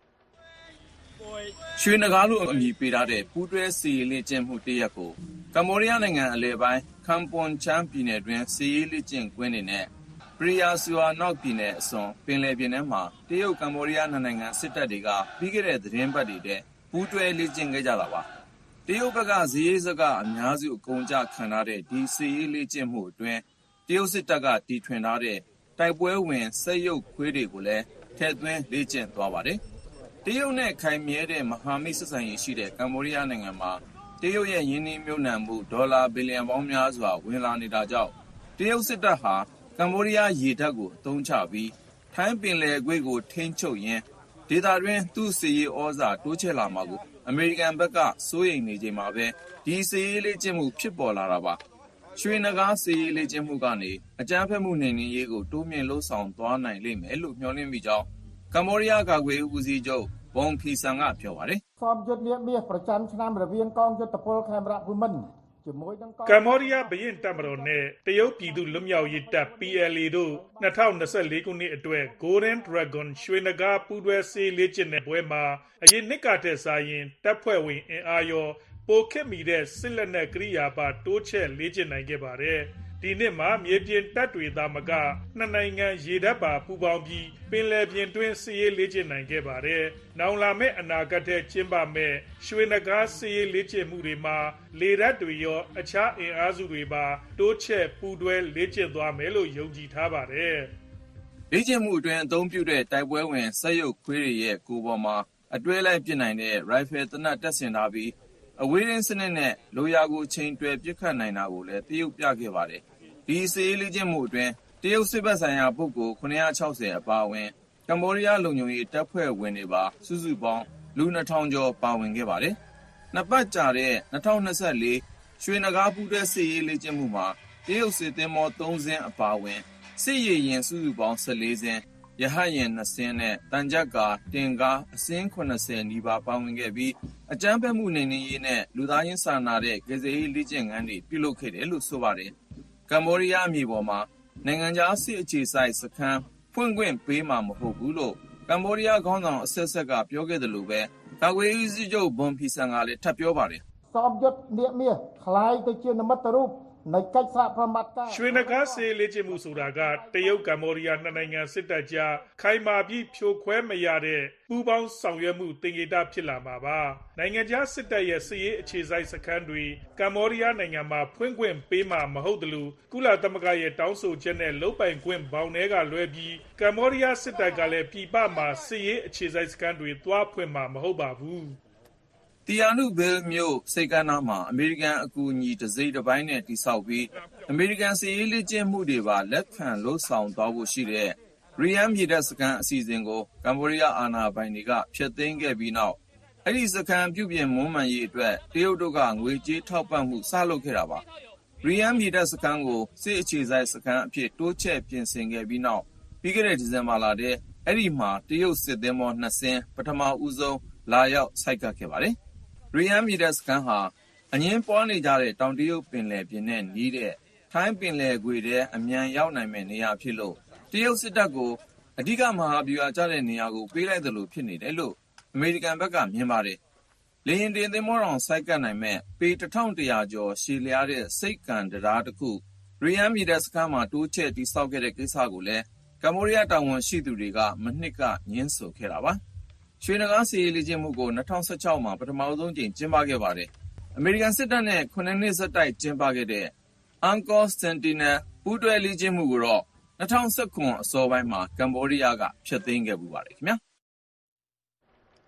ရွှေနဂါးလို့အမည်ပေးထားတဲ့ပူးတွဲစီရေးလေ့ကျင့်မှုတစ်ရပ်ကိုကမ္ဘောဒီးယားနိုင်ငံအလယ်ပိုင်းခမ်ပွန်ချမ်းပြည်နယ်တွင်စီရေးလေ့ကျင့်ကွင်းတွေနဲ့ပရီယာဆူအာနောက်ပြည်နယ်အစွန်ပင်လယ်ပြင်ထဲမှာတရုတ်ကမ္ဘောဒီးယားနိုင်ငံစစ်တပ်တွေကပြီးခဲ့တဲ့သတင်းပတ်တွေတည်းပူးတွဲလေ့ကျင့်ခဲ့ကြတာပါတရုတ်ဘက်ကဇီးရေးစကအများစုအကုန်ကြခံထားတဲ့ဒီစီရေးလေ့ကျင့်မှုအတွင်းတရုတ်စစ်တပ်ကတီထွင်ထားတဲ့တိုက်ပွဲဝင်စက်ရုပ်ခွေးတွေကိုလည်းထည့်သွင်းလေ့ကျင့်သွားပါတယ်တရုတ်နဲ့ခိုင်မြဲတဲ့မဟာမိတ်ဆက်ဆံရေးရှိတဲ့ကမ္ဘောဒီးယားနိုင်ငံမှာတရုတ်ရဲ့ယင်းနှိမ့်မြုပ်နှံမှုဒေါ်လာဘီလီယံပေါင်းများစွာဝင်လာနေတာကြောင့်တရုတ်စစ်တပ်ဟာကမ္ဘောဒီးယားရေတပ်ကိုအသုံးချပြီးထိုင်းပင်လယ်ကွေ့ကိုထိန်းချုပ်ရင်းဒေသတွင်းသူ့စစ်ရေးဩဇာတိုးချဲ့လာမှာကိုအမေရိကန်ဘက်ကစိုးရိမ်နေချိန်မှာပဲဒီစစ်ရေးလေ့ကျင့်မှုဖြစ်ပေါ်လာတာပါရွှေနဂါးစစ်ရေးလေ့ကျင့်မှုကနေအကြမ်းဖက်မှုနှိမ်နင်းရေးကိုတိုးမြင့်လှုံ့ဆော်သွားနိုင်လိမ့်မယ်လို့မျှော်လင့်မိကြောင်းကမ္ဘောဒီးယားကာကွယ်ရေးဦးစီးချုပ်ဘုံဖီဆန်ကပြောပါတယ်ซ้อมយុទ្ធនាមាសប្រចាំឆ្នាំរវាងកងយុទ្ធពលខេមរភូមិន្ទជាមួយនឹងကမ္ဘောဒီးယားဘရင်တပ်မတော်နဲ့တရုတ်ပြည်သူ့လွတ်မြောက်ရေးတပ် PLA တို့2024ခုနှစ်အတွက် Golden Dragon ရွှေနဂါးပူးတွဲစေးလေ့ကျင့်တဲ့ပွဲမှာအရင်နှစ်ကထက်စာရင်တပ်ဖွဲ့ဝင်အင်အားရောပိုခက်မီတဲ့စစ်လက်နက်ကိရိယာပါတိုးချဲ့လေ့ကျင့်နိုင်ခဲ့ပါတယ်ဒီနှစ်မှာမြေပြင်တပ်တွေသာမကနှစ်နိုင်ငံရေတပ်ပါပူးပေါင်းပြီးပင်လယ်ပြင်တွင်းစစ်ရေးလေ့ကျင့်နိုင်ခဲ့ပါတယ်။နောင်လာမယ့်အနာဂတ်ထဲကျင်းပမယ့်ရွှေနဂါးစစ်ရေးလေ့ကျင့်မှုတွေမှာလေတပ်တွေရောအခြားအင်အားစုတွေပါတိုးချဲ့ပူးတွဲလေ့ကျင့်သွားမယ်လို့ယုံကြည်ထားပါတယ်။လေ့ကျင့်မှုအတွင်းအသုံးပြုတဲ့တိုက်ပွဲဝင်စက်ရုပ်ခွေးတွေရဲ့ကိုယ်ပေါ်မှာအတွဲလိုက်ပစ်နိုင်တဲ့ရိုင်ဖယ်သေနတ်တပ်ဆင်ထားပြီးအဝေးထိန်းစနစ်နဲ့လိုရာကိုချိန်တွယ်ပစ်ခတ်နိုင်တာကိုလည်းတရုတ်ပြခဲ့ပါတယ်။ဒီစစ်ရေးလေ့ကျင့်မှုအတွင်းတရုတ်စစ်ဘက်ဆိုင်ရာပုဂ္ဂိုလ်960အပါအဝင်ကမ္ဘောဒီးယားလုံခြုံရေးတပ်ဖွဲ့ဝင်တွေပါစုစုပေါင်းလူ2000ကျော်ပါဝင်ခဲ့ပါတယ်။နှစ်ပတ်ကြာတဲ့2024ရွှေနဂါးပူးတွဲစစ်ရေးလေ့ကျင့်မှုမှာတရုတ်စစ်သင်္ဘော3စင်းအပါအဝင်စစ်ရေယာဉ်စုစုပေါင်း14စင်းရဟတ်ယာဉ်2စင်းနဲ့တန်ကြပ်ကာတင်ကားအစင်း80နီးပါးပါဝင်ခဲ့ပြီးအကြမ်းဖက်မှုနှိမ်နင်းရေးနဲ့လူသားချင်းစာနာတဲ့ကယ်ဆယ်ရေးလေ့ကျင့်ခန်းတွေပြုလုပ်ခဲ့တယ်လို့ဆိုပါတယ်။ကမ္ဘောဒီးယားမြေပေါ်မှာနိုင်ငံခြားစစ်အခြေစိုက်စခန်းဖွင့်ခွင့်ပေးမှာမဟုတ်ဘူးလို့ကမ္ဘောဒီးယားခေါင်းဆောင်အဆက်ဆက်ကပြောခဲ့တယ်လို့ပဲကာကွယ်ရေးဦးစီးချုပ်ဘွန်ဖီဆန်ကလည်းထပ်ပြောပါတယ်။ซ้อมយុទ្ធនាមាសคล้ายទៅជានិមិត្តរូបនៃកិច្ចសហប្រតិបត្តិការရွှေနဂါးစေးလေ့ကျင့်မှုဆိုတာကတရုတ်ကမ္ဘောဒီးယားနှစ်နိုင်ငံစစ်တပ်ကြားခိုင်မာပြီးဖြိုခွဲမရတဲ့ပူးပေါင်းဆောင်ရွက်မှုသင်္ကေတဖြစ်လာမှာပါနိုင်ငံခြားစစ်တပ်ရဲ့စစ်ရေးအခြေစိုက်စခန်းတွေကမ္ဘောဒီးယားနိုင်ငံမှာဖွင့်ခွင့်ပေးမှာမဟုတ်တယ်လို့ကုလသမဂ္ဂရဲ့တောင်းဆိုချက်နဲ့လုတ်ပိုင်ခွင့်ဘောင်ထဲကလွဲပြီးကမ္ဘောဒီးယားစစ်တပ်ကလည်းပြည်ပမှာစစ်ရေးအခြေစိုက်စခန်းတွေသွားဖွင့်မှာမဟုတ်ပါဘူးတီယာနုဘဲမြို့စိတ်ကမ်းနားမှာအမေရိကန်အကူအညီတစ်စိတ်တစ်ပိုင်းနဲ့တိစောက်ပြီးအမေရိကန်စစ်ရေးလေ့ကျင့်မှုတွေပါလက်ခံလှုပ်ဆောင်သွားဖို့ရှိတဲ့ရီယမ်မြေတပ်စခန်းအစီအစဉ်ကိုကမ္ဘောဒီးယားအာဏာပိုင်တွေကဖျက်သိမ်းခဲ့ပြီးနောက်အဲ့ဒီစခန်းပြုပြင်မွမ်းမံရေးအတွက်တရုတ်တို့ကငွေကြေးထောက်ပံ့မှုစလုပ်ခဲ့တာပါရီယမ်မြေတပ်စခန်းကိုစစ်အခြေစိုက်စခန်းအဖြစ်တိုးချဲ့ပြင်ဆင်ခဲ့ပြီးနောက်ပြီးခဲ့တဲ့ဒီဇင်ဘာလထဲအဲ့ဒီမှာတရုတ်စစ်သင်္ဘော2စင်းပထမဦးဆုံးလာရောက်ဆိုက်ကပ်ခဲ့ပါတယ်ရီယမ်မြေတပ်စခန်းဟာအငင်းပွားနေကြတဲ့တောင်တရုတ်ပင်လယ်ပြင်နဲ့နီးတဲ့ထိုင်းပင်လယ်ကွေ့ထဲအမြန်ရောက်နိုင်မယ့်နေရာဖြစ်လို့တရုတ်စစ်တပ်ကိုအဓိကမဟာဗျူဟာကျတဲ့နေရာကိုပေးလိုက်သလိုဖြစ်နေတယ်လို့အမေရိကန်ဘက်ကမြင်ပါတယ်။လေယာဉ်တင်သင်္ဘောတောင်ဆိုက်ကပ်နိုင်မဲ့ပေ1100ကျော်ရှည်လျားတဲ့စိတ်ကန်တရားတစ်ခုရီယမ်မြေတပ်စခန်းမှာတိုးချဲ့တိစောက်ခဲ့တဲ့ကိစ္စကိုလည်းကမ္ဘောဒီးယားတာဝန်ရှိသူတွေကမနှစ်ကညှင်းဆိုခဲ့တာပါ။ရွှေနဂါးစီရေးလေ့ကျင့်မှုကို2016မှာပထမဆုံးကြိမ်ကျင်းပခဲ့ပါတယ်။အမေရိကန်စစ်တပ်နဲ့9နှစ်ဆက်တိုက်ကျင်းပခဲ့တဲ့ Angkor Sentinel ပူးတွဲလေ့ကျင့်မှုကိုတော့2019အစောပိုင်းမှာကမ္ဘောဒီးယားကဖျက်သိမ်းခဲ့ပူပါတယ်ခင်ဗျာ။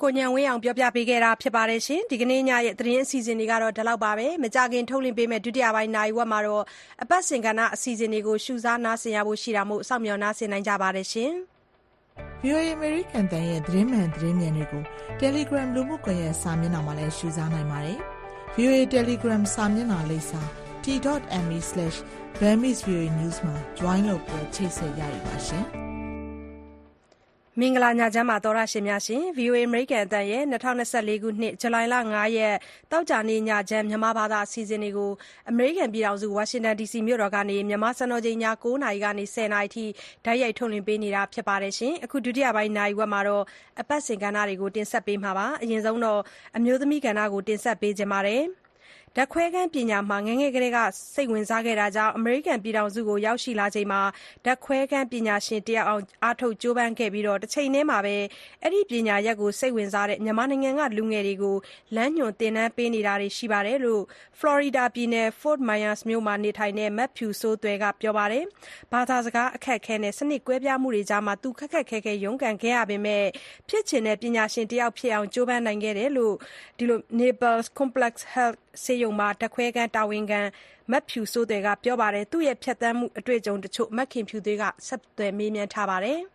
ကိုဉာဏ်ဝင်းအောင်ပြောပြပေးခဲ့တာဖြစ်ပါတယ်ရှင်။ဒီကနေ့ညရဲ့သတင်းအစီအစဉ်တွေကတော့ဒီလောက်ပါပဲ။မကြခင်ထုတ်လွှင့်ပေးမယ့်ဒုတိယပိုင်းနာရီဝက်မှာတော့အပတ်စဉ်ကဏ္ဍအစီအစဉ်တွေကိုရှုစားနားဆင်ရဖို့ရှိတာမို့စောင့်မျှော်နားဆင်နိုင်ကြပါတယ်ရှင်။ VOA American တန်ရဲ့သတင်းမှန်သတင်းမြန်တွေကို Telegram လူမှုကွန်ရက်စာမျက်နှာမှာလည်းရှုစားနိုင်ပါတယ်။ VOA Telegram စာမျက်နှာလိပ်စာ t.me/Burmese-VOA-news မှာ join လုပ်ပြီးချိတ်ဆက်ရရပါရှင်။မင်္ဂလာညချမ်းပါသောရရှင်များရှင် VOA American အသံရဲ့2024ခုနှစ်ဇူလိုင်လ5ရက်တောက်ကြနေ့ညချမ်းမြန်မာဘာသာအစီအစဉ်တွေကို American ပြည်ထောင်စု Washington DC မြို့တော်ကနေမြန်မာစံတော်ချိန်ည9:00နာရီကနေ10:00နာရီထိတိုက်ရိုက်ထုတ်လွှင့်ပေးနေတာဖြစ်ပါတယ်ရှင်အခုဒုတိယပိုင်းနာရီဝက်မှာတော့အပတ်စဉ်ကဏ္ဍတွေကိုတင်ဆက်ပေးမှာပါအရင်ဆုံးတော့အမျိုးသမီးကဏ္ဍကိုတင်ဆက်ပေးကြပါမယ်ဓာတ်ခွဲခန်းပညာမှာငယ်ငယ်ကလေးကစိတ်ဝင်စားခဲ့တာကြောင့်အမေရိကန်ပြည်ထောင်စုကိုရောက်ရှိလာချိန်မှာဓာတ်ခွဲခန်းပညာရှင်တယောက်အောင်အားထုတ်ကြိုးပမ်းခဲ့ပြီးတစ်ချိန်တည်းမှာပဲအဲ့ဒီပညာရပ်ကိုစိတ်ဝင်စားတဲ့မြန်မာနိုင်ငံကလူငယ်တွေကိုလမ်းညွှန်သင်တန်းပေးနေတာတွေရှိပါတယ်လို့ Florida ပြည်နယ် Fort Myers မြို့မှာနေထိုင်တဲ့မက်ဖြူစိုးသွယ်ကပြောပါတယ်။ဘာသာစကားအခက်အခဲနဲ့စနစ်ကွဲပြားမှုတွေကြားမှာသူခက်ခက်ခဲခဲရုန်းကန်ခဲ့ရပေမဲ့ဖြစ်ချင်တဲ့ပညာရှင်တယောက်ဖြစ်အောင်ကြိုးပမ်းနိုင်ခဲ့တယ်လို့ဒီလို Naples Complex Health ဆေးရုံမှာဓာတ်ခွဲခန်းတာဝန်ခံမက်ဖြူစိုးသွယ်ကပြောပါတယ်သူ့ရဲ့ဖြတ်သန်းမှုအတွေ့အကြုံတချို့မက်ခင်ဖြူသွေးကဆက်သွယ်မေးမြန်းထားပါတယ်။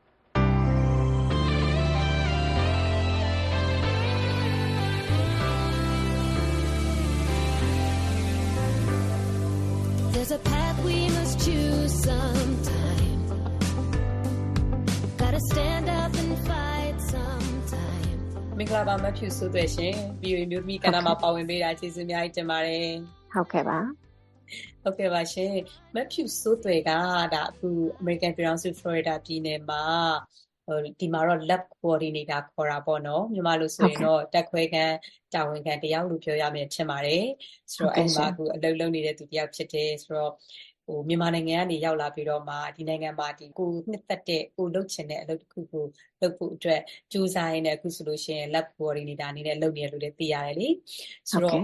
There's a path we must choose sometime. Gotta stand up and fight sometime. မင်္ဂလာပါမဖြူဆိုတဲ့ရှင် VOA မျိုးသမီးကဏ္ဍမှာပါဝင်ပေးတာကျေးဇူးအများကြီးတင်ပါတယ်ဟုတ်ကဲ့ပါရှင်မဖြူဆိုတဲ့ကဒါအခု American ပြည်ထောင်စု Florida ပြည်နယ်မှာဒီမှာတော့ lab coordinator ခေါ်တာပေါ့နော်မြန်မာလိုဆိုရင်တော့တက်ခွဲခန်းတာဝန်ခံတယောက်လို့ပြောရမယ်ထင်ပါတယ်ဆိုတော့အဲ့မှာအခုအလုပ်လုပ်နေတဲ့သူတယောက်ဖြစ်တယ်ဆိုတော့မြန်မာနိုင်ငံကနေရောက်လာပြီးတော့မှဒီနိုင်ငံမှာဒီကိုနှစ်သက်တဲ့ကိုလုပ်ချင်တဲ့အလုပ်တစ်ခုကိုလုပ်ဖို့အတွက်ကြိုးစားရင်းနဲ့အခုဆိုလို့ရှိရင် lab coordinator အနေနဲ့လုပ်နေတယ်လို့လည်းသိရတယ်လေဆိုတော့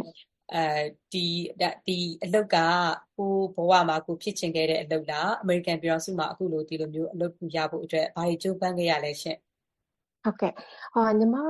ဒီအလုပ်ကကိုဘဝမှာကိုဖြစ်ချင်ခဲ့တဲ့အလုပ်လား American ပြည်ထောင်စုမှာအခုလိုဒီလိုမျိုးအလုပ်ကိုရဖို့အတွက်ဘာတွေကြိုးပမ်းခဲ့ရလဲရှင့်ဟုတ်ကဲ့ညီမ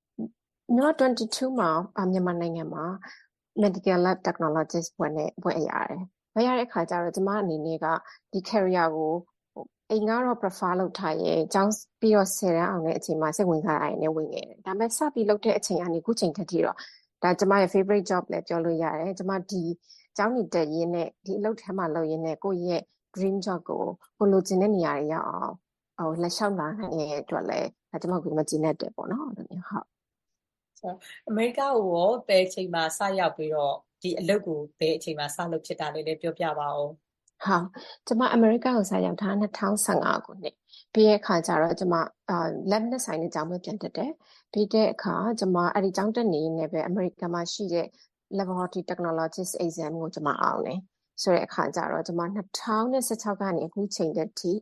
22မှာမြန်မာနိုင်ငံမှာ medical lab technologist ဘွဲ့ရတယ်။ဘွဲ့ရတဲ့အခါကျတော့ကျမအနေနဲ့ကဒီ career ကိုအိမ်ကတော့ prefer လုပ်ထားရင်ကျောင်းပြီးတော့10တန်းအောင်တဲ့အချိန်မှာစိတ်ဝင်စားတာနဲ့ဝင်ခဲ့တယ်။ဒါပေမဲ့စပြီးလုပ်တဲ့အချိန်ကနေခုချိန်ထက်ထိတော့ဒါကျမရဲ့ favorite job လည်းပြောလို့ရတယ်။ကျမဒီကျောင်းနေတက်ရင်းနဲ့ဒီအလုပ်ထဲမှာလုပ်ရင်းနဲ့ကိုယ့်ရဲ့ dream job ကိုလိုချင်တဲ့နေရာတွေရောက်အောင်လက်လျှောက်လာနိုင်တဲ့အတွက်လည်းဒါကျမကိုမကြည့်နဲ့တယ်ပေါ့နော်အဲ့လိုမျိုးဟုတ်ဆိုအမေရိကကိုရောဘယ်အချိန်မှာစရောက်ပြီးတော့ဒီအလုပ်ကိုဘယ်အချိန်မှာစလုပ်ဖြစ်တာလဲပြောပြပါဦးဟုတ်ကျမအမေရိကကိုစရောက်တာ2015ခုနှစ်ပြီးတဲ့အခါကျတော့ကျမlab နဲ့ဆိုင်တဲ့ကျောင်းပဲပြန်တက်တယ်ပြီးတဲ့အခါကျမအဲ့ဒီကျောင်းတက်နေနေပဲအမေရိကန်မှာရှိတဲ့ laboratory technologist exam ကိုကျမအောင်တယ်ဆိုတဲ့အခါကျတော့ကျမ2016ကနေအခုချိန်တည်းထိ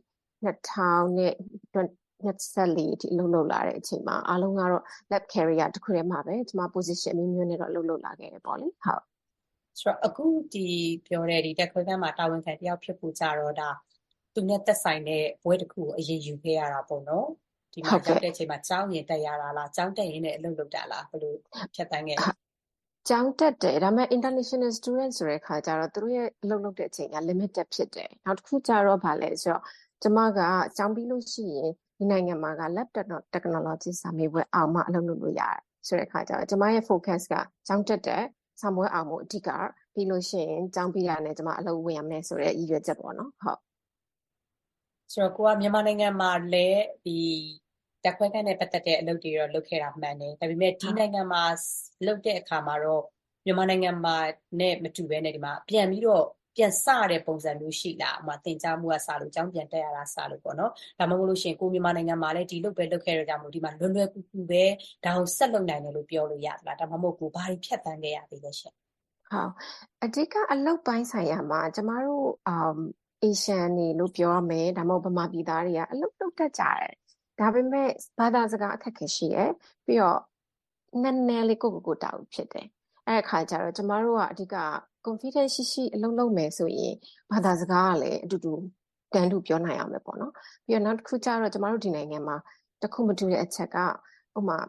2024အထိအလုပ်လုပ်လာတဲ့အချိန်မှာအားလုံးကတော့ lab career တစ်ခုတည်းမှာပဲကျမ position မျိုးမျိုးနဲ့တော့အလုပ်လုပ်လာခဲ့တယ်ပေါ့လေဟုတ်ဆိုတော့အခုဒီပြောတဲ့ဒီတက်ခွဲခန်းမှာတာဝန်ခံတယောက်ဖြစ်ဖို့ကြတော့ဒါသူနဲ့သက်ဆိုင်တဲ့ဘွဲတစ်ခုကိုအရင်ယူခဲ့ရတာပေါ့နော်ဒီမှာရောက်တဲ့အချိန်မှာကျောင်းရင်တက်ရတာလားကျောင်းတက်ရင်လည်းအလုပ်လုပ်တာလားဘယ်လိုဖြတ်တန်းခဲ့ကျောင်းတက်တယ်ဒါပေမဲ့ international student ဆိုတဲ့အခါကျတော့သူတို့ရဲ့အလုပ်လုပ်တဲ့အချိန်က limited ဖြစ်တယ်နောက်တစ်ခုကျတော့ဗာလဲဆိုတော့ကျမကကျောင်းပြီးလို့ရှိရင်ဒီနိုင်ငံမှာက lab technology စာမေးပွဲအောင်မှအလုပ်လုပ်လို့ရတယ်ဆိုတဲ့အခါကျတော့ကျမရဲ့ focus ကကျောင်းတက်တဲ့စာမေးပွဲအောင်မှုအဓိကပြီးလို့ရှိရင်ကျောင်းပြီးတာနဲ့ကျမအလုပ်ဝင်ရမယ်ဆိုတဲ့ရည်ရွယ်ချက်ပေါ့နော်ဟုတ်ဆိုတော့ကိုကမြန်မာနိုင်ငံမှာလည်းဒီတက်ခွဲခန်းနဲ့ပတ်သက်တဲ့အလုပ်တွေတော့လုပ်ခဲ့တာမှန်တယ်ဒါပေမဲ့ဒီနိုင်ငံမှာလုပ်တဲ့အခါမှာတော့မြန်မာနိုင်ငံမှာနဲ့မတူဘဲနဲ့ဒီမှာပြန်စတဲ့ပုံစံမျိုးရှိလားသင်ကြားမှုကစလို့ကျောင်းပြန်တက်ရတာစလို့ပေါ့နော်ဒါမှမဟုတ်လို့ရှိရင်ကိုမြန်မာနိုင်ငံမှာလည်းဒီလုပ်ပဲလုပ်ခဲ့ရကြမို့ဒီမှာလွယ်လွယ်ကူကူပဲဒါကိုဆက်လုပ်နိုင်တယ်လို့ပြောလို့ရသလားဒါမှမဟုတ်ကိုဘာတွေဖြတ်တန်းခဲ့ရသေးလဲရှင်ဟုတ်အဓိကအလုပ်ပိုင်းဆိုင်ရာမှာကျမတို့Asian နေလို့ပြောရမယ်ဒါမှမဟုတ်ဗမာပြည်သားတွေကအလုပ်လုပ်တတ်ကြတယ်ဒါပေမဲ့ဘာသာစကားအခက်အခဲရှိရယ်ပြီးတော့နည်းနည်းလေးကိုတောက်ဖြစ်တယ်အဲ့အခါကျတော့ကျမတို့ကအဓိက confidence ရှိအလုပ်လုပ်မယ်ဆိုရင်ဘာသာစကားကလည်းအတူတူတန်းတူပြောနိုင်အောင်ပဲပေါ့နော်ပြီးတော့နောက်တစ်ခုကျတော့ကျမတို့ဒီနိုင်ငံမှာတစ်ခုမတူတဲ့အချက်ကဥပမာ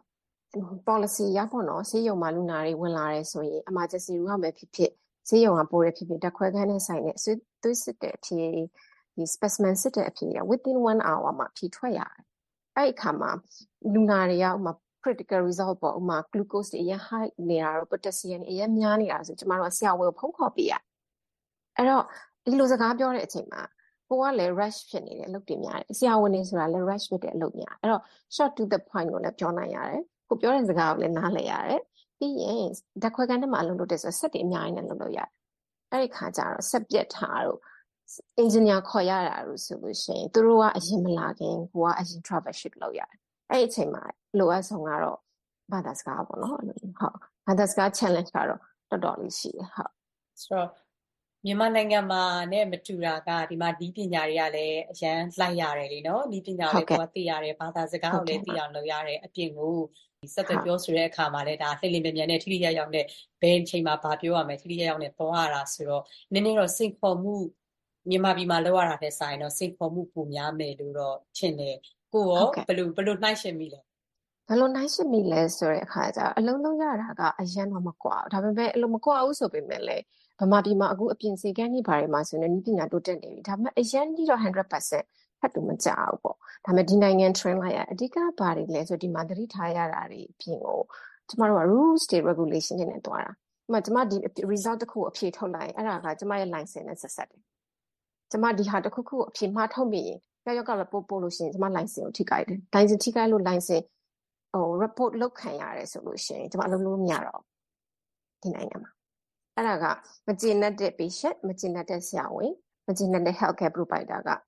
policy ရပေါ့နော်ဆေးရုံမှာလူနာတွေဝင်လာတယ်ဆိုရင် emergency room ပဲဖြစ်ဖြစ်ဆေးရုံကပိုးရဖြစ်ဖြစ်ဓာတ်ခွဲခန်းနဲ့ဆိုင်တဲ့သွေးစစ်တဲ့အဖြေဒီ specimen စစ်တဲ့အဖြေ within 1 hour မှာဖြေထွက်ရတယ်အဲ့အခါမှာလူနာတွေကဥမာ critical result ပေါ့ဥမာ glucose တွေအရင် high နေတာတော့ potassium အရင်များနေတာဆိုကျမတို့ကဆရာဝန်ကိုဖုန်းခေါ်ပေးရအဲ့တော့ဒီလိုစကားပြောတဲ့အချိန်မှာကိုကလည်း rush ဖြစ်နေတယ်အလုပ်တွေများတယ်ဆရာဝန်တွေဆိုတာလည်း rush ဖြစ်တဲ့အလုပ်များအဲ့တော့ short to the point ကိုလည်းပြောနိုင်ရတယ်ကိုပြောတဲ့စကားကိုလည်းနားလည်ရတယ်ပြီးရင်ဓာတ်ခွဲခန်းထဲမှာအလုပ်လုပ်တဲ့ဆိုဆက်တွေအများကြီးနဲ့လုပ်လို့ရတယ်အဲ့ဒီခါကျတော့ဆက်ပြက်ထားတော့ engineer ခေါ်ရတာလို့ဆိုလို့ရှိရင်သူတို့ကအရင်မလာခင်ကိုကအရင် troubleshoot လုပ်ရတယ်အဲ့ဒီအချိန်မှာလိုအပ်ဆုံးကတော့ဘာသာစကားပေါ့နော်ဟုတ်ဘာသာစကား challenge ကတော့တော်တော်လေးရှိတယ်ဟုတ်ဆိုတော့မြန်မာနိုင်ငံမှာနဲ့မတူတာကဒီမှာဒီပညာတွေကလည်းအရန်လိုက်ရတယ်လीเนาะဒီပညာကိုလည်းကိုယ်သိရတယ်ဘာသာစကားကိုလည်းသိအောင်လုပ်ရတယ်အပြင်ကိုဆက်သွယ်ပြောဆိုတဲ့အခါမှာလည်းဒါလှိမ့်လှိမ့်မြန်မြန်နဲ့ထိထိရောက်ရောက်နဲ့ဘယ်အချိန်မှာဘာပြောရမလဲထိထိရောက်ရောက်နဲ့သွားရတာဆိုတော့နည်းနည်းတော့စိတ်ခေါ်မှုမြန်မာပြည်မှာလောက်ရတာတဲ့ဆိုင်တော့စိတ်ခေါ်မှုပုံများမယ်လို့တော့ထင်တယ်ကိုရောဘယ်လိုနှိုင်းရှင်မိလဲဘယ်လိုနှိုင်းရှင်မိလဲဆိုတဲ့အခါကျအလုံးလုံးရတာကအရင်တော့မကွာဒါပေမဲ့အလုံးမကွာဘူးဆိုပေမဲ့လည်းဗမာပြည်မှာအခုအပြင်စီကန်းကြီးဘာတွေမှာဆိုရင်ဒီပညာတိုးတက်နေပြီဒါပေမဲ့အရင်ကြီးတော့ 100% ဖတ်လို့မကြောက်ဘူးပေါ့ဒါပေမဲ့ဒီနိုင်ငံ trend လိုက်ရအဓိကဘာတွေလဲဆိုဒီမှာသတိထားရတာတွေအပြင်ကိုကျမတို့က rules တွေ regulation တွေနဲ့တွားတာကျမဒီ result တစ်ခုအဖြေထုတ်လိုက်အဲ့ဒါကကျမရဲ့ license နဲ့ဆက်ဆက်တယ်ကျမဒီဟာတစ်ခုခုအဖြေမှားထုတ်မိရင်ယောက်ကလည်းပို့လို့ရှိရင်ကျမ license ကိုထိခိုက်တယ် license ထိခိုက်လို့ license report လုပ်ခံရတယ်ဆိုလို့ရှိရင်ကျမအလုပ်လုပ်မရတော့ဒီနိုင်ငံမှာအဲ့ဒါကမကျေနပ်တဲ့ patient မကျေနပ်တဲ့ဆရာဝန်မကျေနပ်တဲ့ healthcare provider က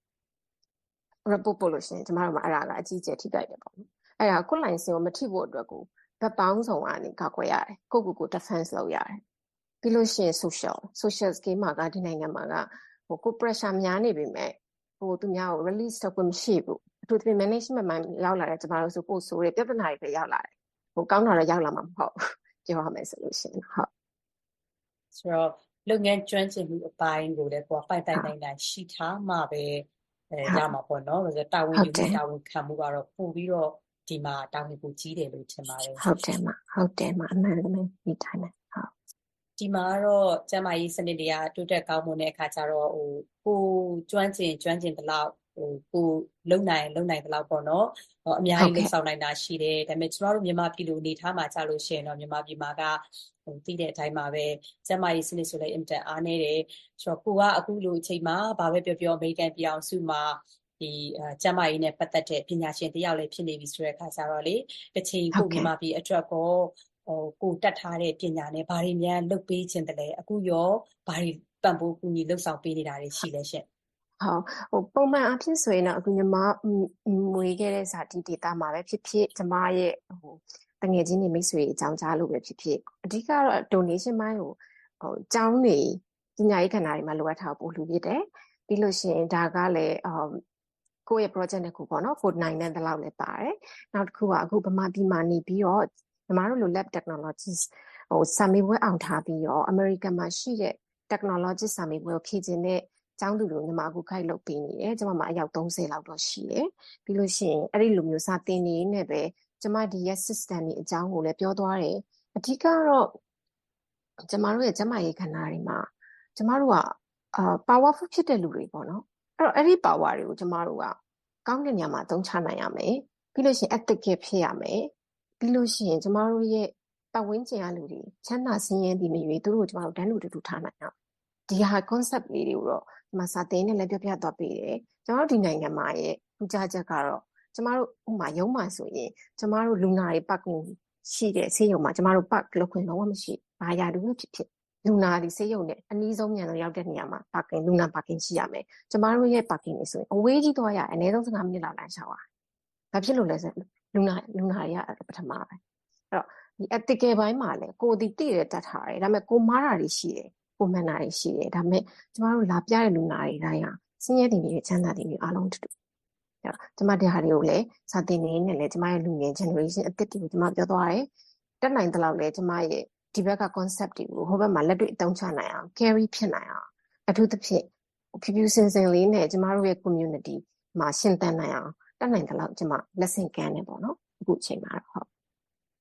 report ပို့လို့ရှိရင်ကျမတို့မှာအဲ့ဒါကအကြီးအကျယ်ထိခိုက်တယ်ပေါ့နော်အဲ့ဒါကို license ကိုမထိဖို့အတွက်ကိုဗတ်ပေါင်းဆောင်ကနေကောက်ွယ်ရတယ်ကို defense လုပ်ရတယ်ပြီးလို့ရှိရင် social scheme မှာကဒီနိုင်ငံမှာကကို pressure များနေပြီမဲ့သူများကို release လုပ်ခွင့်မရှိဘူးအထူးသဖြင့် management မှာရောက်လာတဲ့ကျမတို့ဆိုပို့ဆိုးတဲ့ပြဿနာတွေပဲရောက်လာတယ်ကောင်းတာတော့ရောက်လာမှာမဟုတ်ပြောရမယ်ဆိုလို့ရှိရင်ဟုတ်ဆိုတော့လုပ်ငန်းကျွမ်းကျင်မှုအပိုင်းကိုလည်းကိုယ်ပိုင်နိုင်ရှိထားမှပဲရမှာပေါ့နော်ဆိုတော့တာဝန်ယူမှုတာဝန်ခံမှုကတော့ပို့ပြီးတော့ဒီမှာတာဝန်ကိုကြီးတယ်လို့ထင်ပါတယ်ဟုတ်တယ်မှာအမှန်တည်းဒီတိုင်းပဲဟုတ်ဒီမှာတော့ကျန်းမာရေးစနစ်တွေကတိုးတက်ကောင်းမွန်တဲ့အခါကျတော့ကိုကျွမ်းကျင်တလောက်ကိုလုံနိုင်တလောက်ပေါ့နော်အများကြီးလှုပ်ဆောင်နိုင်တာရှိတယ်ဒါပေမဲ့ကျွန်တော်တို့မြန်မာပြည်လိုအနေထားမှာကြာလို့ရှိရင်တော့မြန်မာပြည်မှာကသိတဲ့အတိုင်းမှာပဲကျန်းမာရေးစနစ်ဆိုလည်းအင်တာအားနေတယ်ဆိုတော့ကိုကအခုလိုအချိန်မှာဘာပဲပြောအမေရိကန်ပြည်အောင်စုမှာဒီကျန်းမာရေးနဲ့ပတ်သက်တဲ့ပညာရှင်တယောက်လည်းဖြစ်နေပြီဆိုတဲ့အခါကျတော့လေတစ်ချိန်ကိုမြန်မာပြည်အတွက်ကိုတတ်ထားတဲ့ပညာနဲ့ဘာတွေများလုပ်ပေးခြင်းတလဲအခုရောဘာတွေပံ့ပိုးကူညီလှုပ်ဆောင်ပေးနေတာတွေရှိလဲရှင့်ဟုတ်ပုံမှန်အဖြစ်ဆိုရင်တော့အခုညီမမွေခဲ့တဲ့ဇာတိဒေတာမှာပဲဖြစ်ဖြစ်ကျမရဲ့တငယ်ချင်းတွေမိတ်ဆွေအကြောင်းကြားလို့ပဲဖြစ်ဖြစ်အဓိကတော့ donation ပိုင်းကိုကျောင်းတွေပညာရေးကဏ္ဍတွေမှာလိုအပ်တာပို့လူဖြစ်တယ်ပြီးလို့ရှိရင်ဒါကလည်းကိုယ့်ရဲ့ project နဲ့ကိုပေါ့နော်ကိုနိုင်တဲ့လောက်လည်းပါတယ်နောက်တစ်ခုကအခုဗမာပြည်မှာနေပြီးတော့ညီမတို့လို lab technologies စာမေးပွဲအောင်ထားပြီးတော့ American မှာရှိတဲ့ technology စာမေးပွဲကိုဖြည့်ခြင်းနဲ့ကျောင်းသူတို့ညီမအခု guide လုပ်ပေးနေတယ်ကျမမှာအယောက်30လောက်တော့ရှိတယ်ပြီးလို့ရှိရင်အဲ့ဒီလိုမျိုးစာသင်နေနေပဲကျမဒီရဲ့ system တွေအကြောင်းကိုလည်းပြောသွားတယ်အဓိကတော့ကျမတို့ရဲ့ကျမရေးခဏတွေမှာကျမတို့ကpowerful ဖြစ်တဲ့လူတွေပေါ့နော်အဲ့ဒီ power တွေကိုကျမတို့ကကောင်းတဲ့နေရာမှာအသုံးချနိုင်ရမယ်ပြီးလို့ရှိရင် ethical ဖြစ်ရမယ်ပြီးလို့ရှိရင်ကျမတို့ရဲ့ပတ်ဝန်းကျင်အလူတွေချမ်းသာစင်းရဲဒီမျိုးတွေသူတို့ကျမတို့တန်းလူတူထားနိုင်အောင်ဒီဟာ concept လေးတွေကိုတော့ဒီမှာစာသင်နဲ့လည်းပြသွားပေးတယ်ကျမတို့ဒီနိုင်ငံမှာရဲ့ထူးခြားချက်ကတော့ကျမတို့ဥမာရုံးမှာဆိုရင်ကျမတို့လူနာတွေပတ်ကူရှိတဲ့ဆေးရုံမှာကျမတို့ပတ်လုပ်ခွင့်လုံးဝမရှိဘာရတူဖြစ်လူနာဒီဆေးရုံနဲ့အနည်းဆုံးမြန်လို့ရောက်တဲ့နေရာမှာလူနာပါကင်ရှိရမယ်ကျမတို့ရဲ့ပါကင်နေဆိုရင်အဝေးကြီးသွားရအနည်းဆုံး15မိနစ်လောက်လမ်းလျှောက်ရဘာဖြစ်လို့လဲဆိုလူနာတွေကပထမပဲအဲ့တော့ဒီ ethical ဘိုင်းမှာလည်းကိုဒီတိရတတ်ထားတယ်ဒါပေမဲ့ကိုမားတာတွေရှိတယ်ကိုမှန်တာတွေရှိတယ်ဒါပေမဲ့ကျမတို့လာပြတဲ့လူနာတွေတိုင်းဟာစင်းရဲတင်တွေချမ်းသာတင်တွေအားလုံးတူအဲ့တော့ကျမဒီဟာတွေကိုလည်းစာသင်နေနဲ့လည်းကျမရဲ့လူငယ် generation အသစ်တွေကိုကျမပြောသွားတယ်တက်နိုင်တဲ့လောက်လည်းကျမရဲ့ဒီဘက်က concept တွေကိုဟိုဘက်မှာလက်တွေ့အသုံးချနိုင်အောင် carry ဖြစ်နိုင်အောင်အထူးသဖြင့်ဖြူဖြူစင်စင်လေးနဲ့ကျမတို့ရဲ့ community မှာရှင်းသန်နိုင်အောင်တက်နိုင်တဲ့လောက်ကျမ lesson ကမ်းနေပေါ့နော်အခုအချိန်မှာတော့ဟုတ်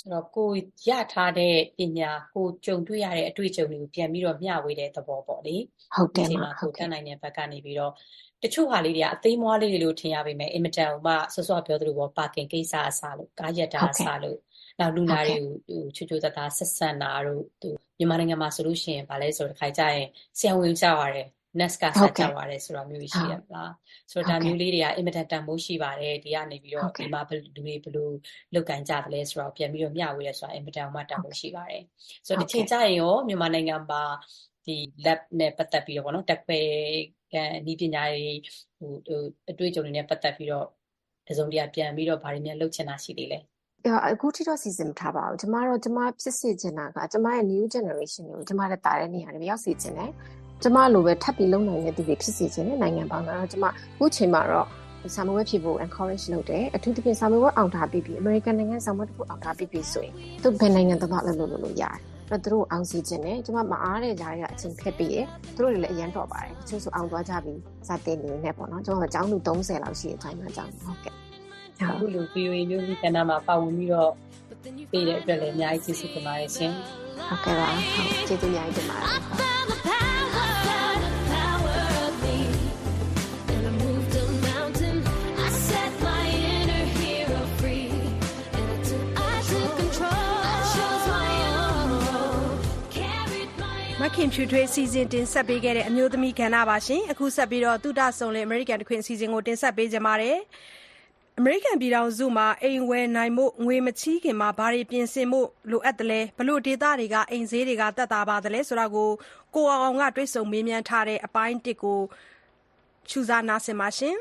ဆိုတော့ကိုရထားတဲ့ပညာကိုကြုံတွေ့ရတဲ့အတွေ့အကြုံတွေကိုပြန်ပြီးတော့မျှဝေတဲ့သဘောပေါ့လေဟုတ်တယ်ဒီမမှာဟုကိုတ်တကဲ့တ်နိုင်တဲ့ဘက်ကနေပြီးတော့တချို့ဟာလေးတွေကအသေးမွားလေးတွေလို့ထင်ရပေမဲ့အင်မတန်ဟိုမှစောစောပြောသလိုပေါ့ပါကင်ကိစ္စအစားလို့ကားရက်တာဟုတ်အကဲ့စားလို့နောက်လူနာဟုတ်တွေကဲ့ကိုချိုချိုသားသားဆက်ဆံတာတို့မြန်မာနိုင်ငံမှာဆိုလို့ရှိရင်ဗာလဲဆိုတော့တစ်ခါကြရင်ဆရာဝန်ကြောက်ရတယ် nurse ကဟုစားတ်ကြောကဲ့က်ရတယ်ဆိုတာမျိုးဟုရှိတ်ရမလားဆိုဟုတော့ဒါတ်ကဲ့မျိုးလေးတွေကအင်မတန်တန်ဖိုးရှိပါတယ်ဒီကနေပြီးဟုတော့တ်ဒီကဲ့မှာလူတွေဘယ်လိုလုပ်ကင်ကြသလဲဆိုတော့ပြန်ပြီးတော့မျှဝေရဆိုတာအင်မတန်မှတန်ဖိုးရှိပါတယ်ဆိုဟုတော့တ်တစ်ချိန်ကဲ့ကြရင်ရောမြန်မာနိုင်ငံမှာဒီ lab နဲ့ပတ်သက်ပြီးတော့ဗောနော်တက်ခွဲနည်းပညာတွေအတွေ့အကြုံတွေနဲ့ပတ်သက်ပြီးတော့တစုံတရာပြန်ပြီးတော့ဗာတွေများလုပ်ချင်တာရှိသေးလဲအခုထိတော့စီစဉ်မထားပါဘူးကျမဖြစ်စေချင်တာကကျမရဲ့ new generation တွေကိုကျမလည်းတာတဲ့နေရာတွေရောက်စေချင်တယ်ကျမလိုပဲထပ်ပြီးလုံနိုင်တဲ့သူတွေဖြစ်စေချင်တယ်နိုင်ငံပေါင်းကတော့ကျမအခုချိန်မှာတော့စာမေးပွဲဖြေဖို့ encourage လုပ်တယ်အထူးသဖြင့်စာမေးပွဲအောင်ထားပြီးပြီ American နိုင်ငံစာမေးပွဲတစ်ခုအောင်ထားပြီးပြီဆိုရင်သူဘယ်နိုင်ငံတော့လုပ်လို့ရတယ်အဲ့တော့သူတို့အောင်စီခြင်းနဲ့ကျမမအားတဲ့ကြားရအချိန်ဖက်ပြီးရသူတို့တွေလည်းအရန်တော်ပါတယ်တချို့ဆိုအောင်သွားကြပြီးစာတင်နေနေပေါ့နော်ကျမအကြောင်းလူ30လောက်ရှိတဲ့အချိန်မှာအကြောင်းဟုတ်ကဲ့အခုလို VOA မျိုးဒီကဏ္ဍမှာပါဝင်ပြီးတော့ပေးတဲ့အတွက်လည်းအများကြီးကျေးဇူးတင်ပါတယ်ရှင်ဟုတ်ကဲ့ပါဟုတ်ကျေးဇူးအများကြီးတင်ပါတယ်ဟုတ် power of me. And I moved a mountain. I set my inner hero free. And I took control. I chose my own road. Carried my မခင်ဖြူထွေးအစီအစဉ်တင်ဆက်ပေးခဲ့တဲ့အမျိုးသမီးကဏ္ဍပါရှင်အခုဆက်ပြီးတော့တုဒဆုံလေအမေရိကန်တခွင်အစီအစဉ်ကိုတင်ဆက်ပေးကြပါမယ်အမေရိကန်ပြည်ထောင်စုမှာအိမ်ဝယ်နိုင်မှုငွေမချီးခင်မှာဘာတွေပြင်ဆင်မှုလိုအပ်တယ်လဲဘလို့ဒေတာတွေကအိမ်ဈေးတွေကတက်တာပါတယ်လဲဆိုတာကိုအောင်ကတွေးဆုံမေးမြန်းထားတဲ့အပိုင်းတစ်ကိုချူစားနားဆင်ပါရှင်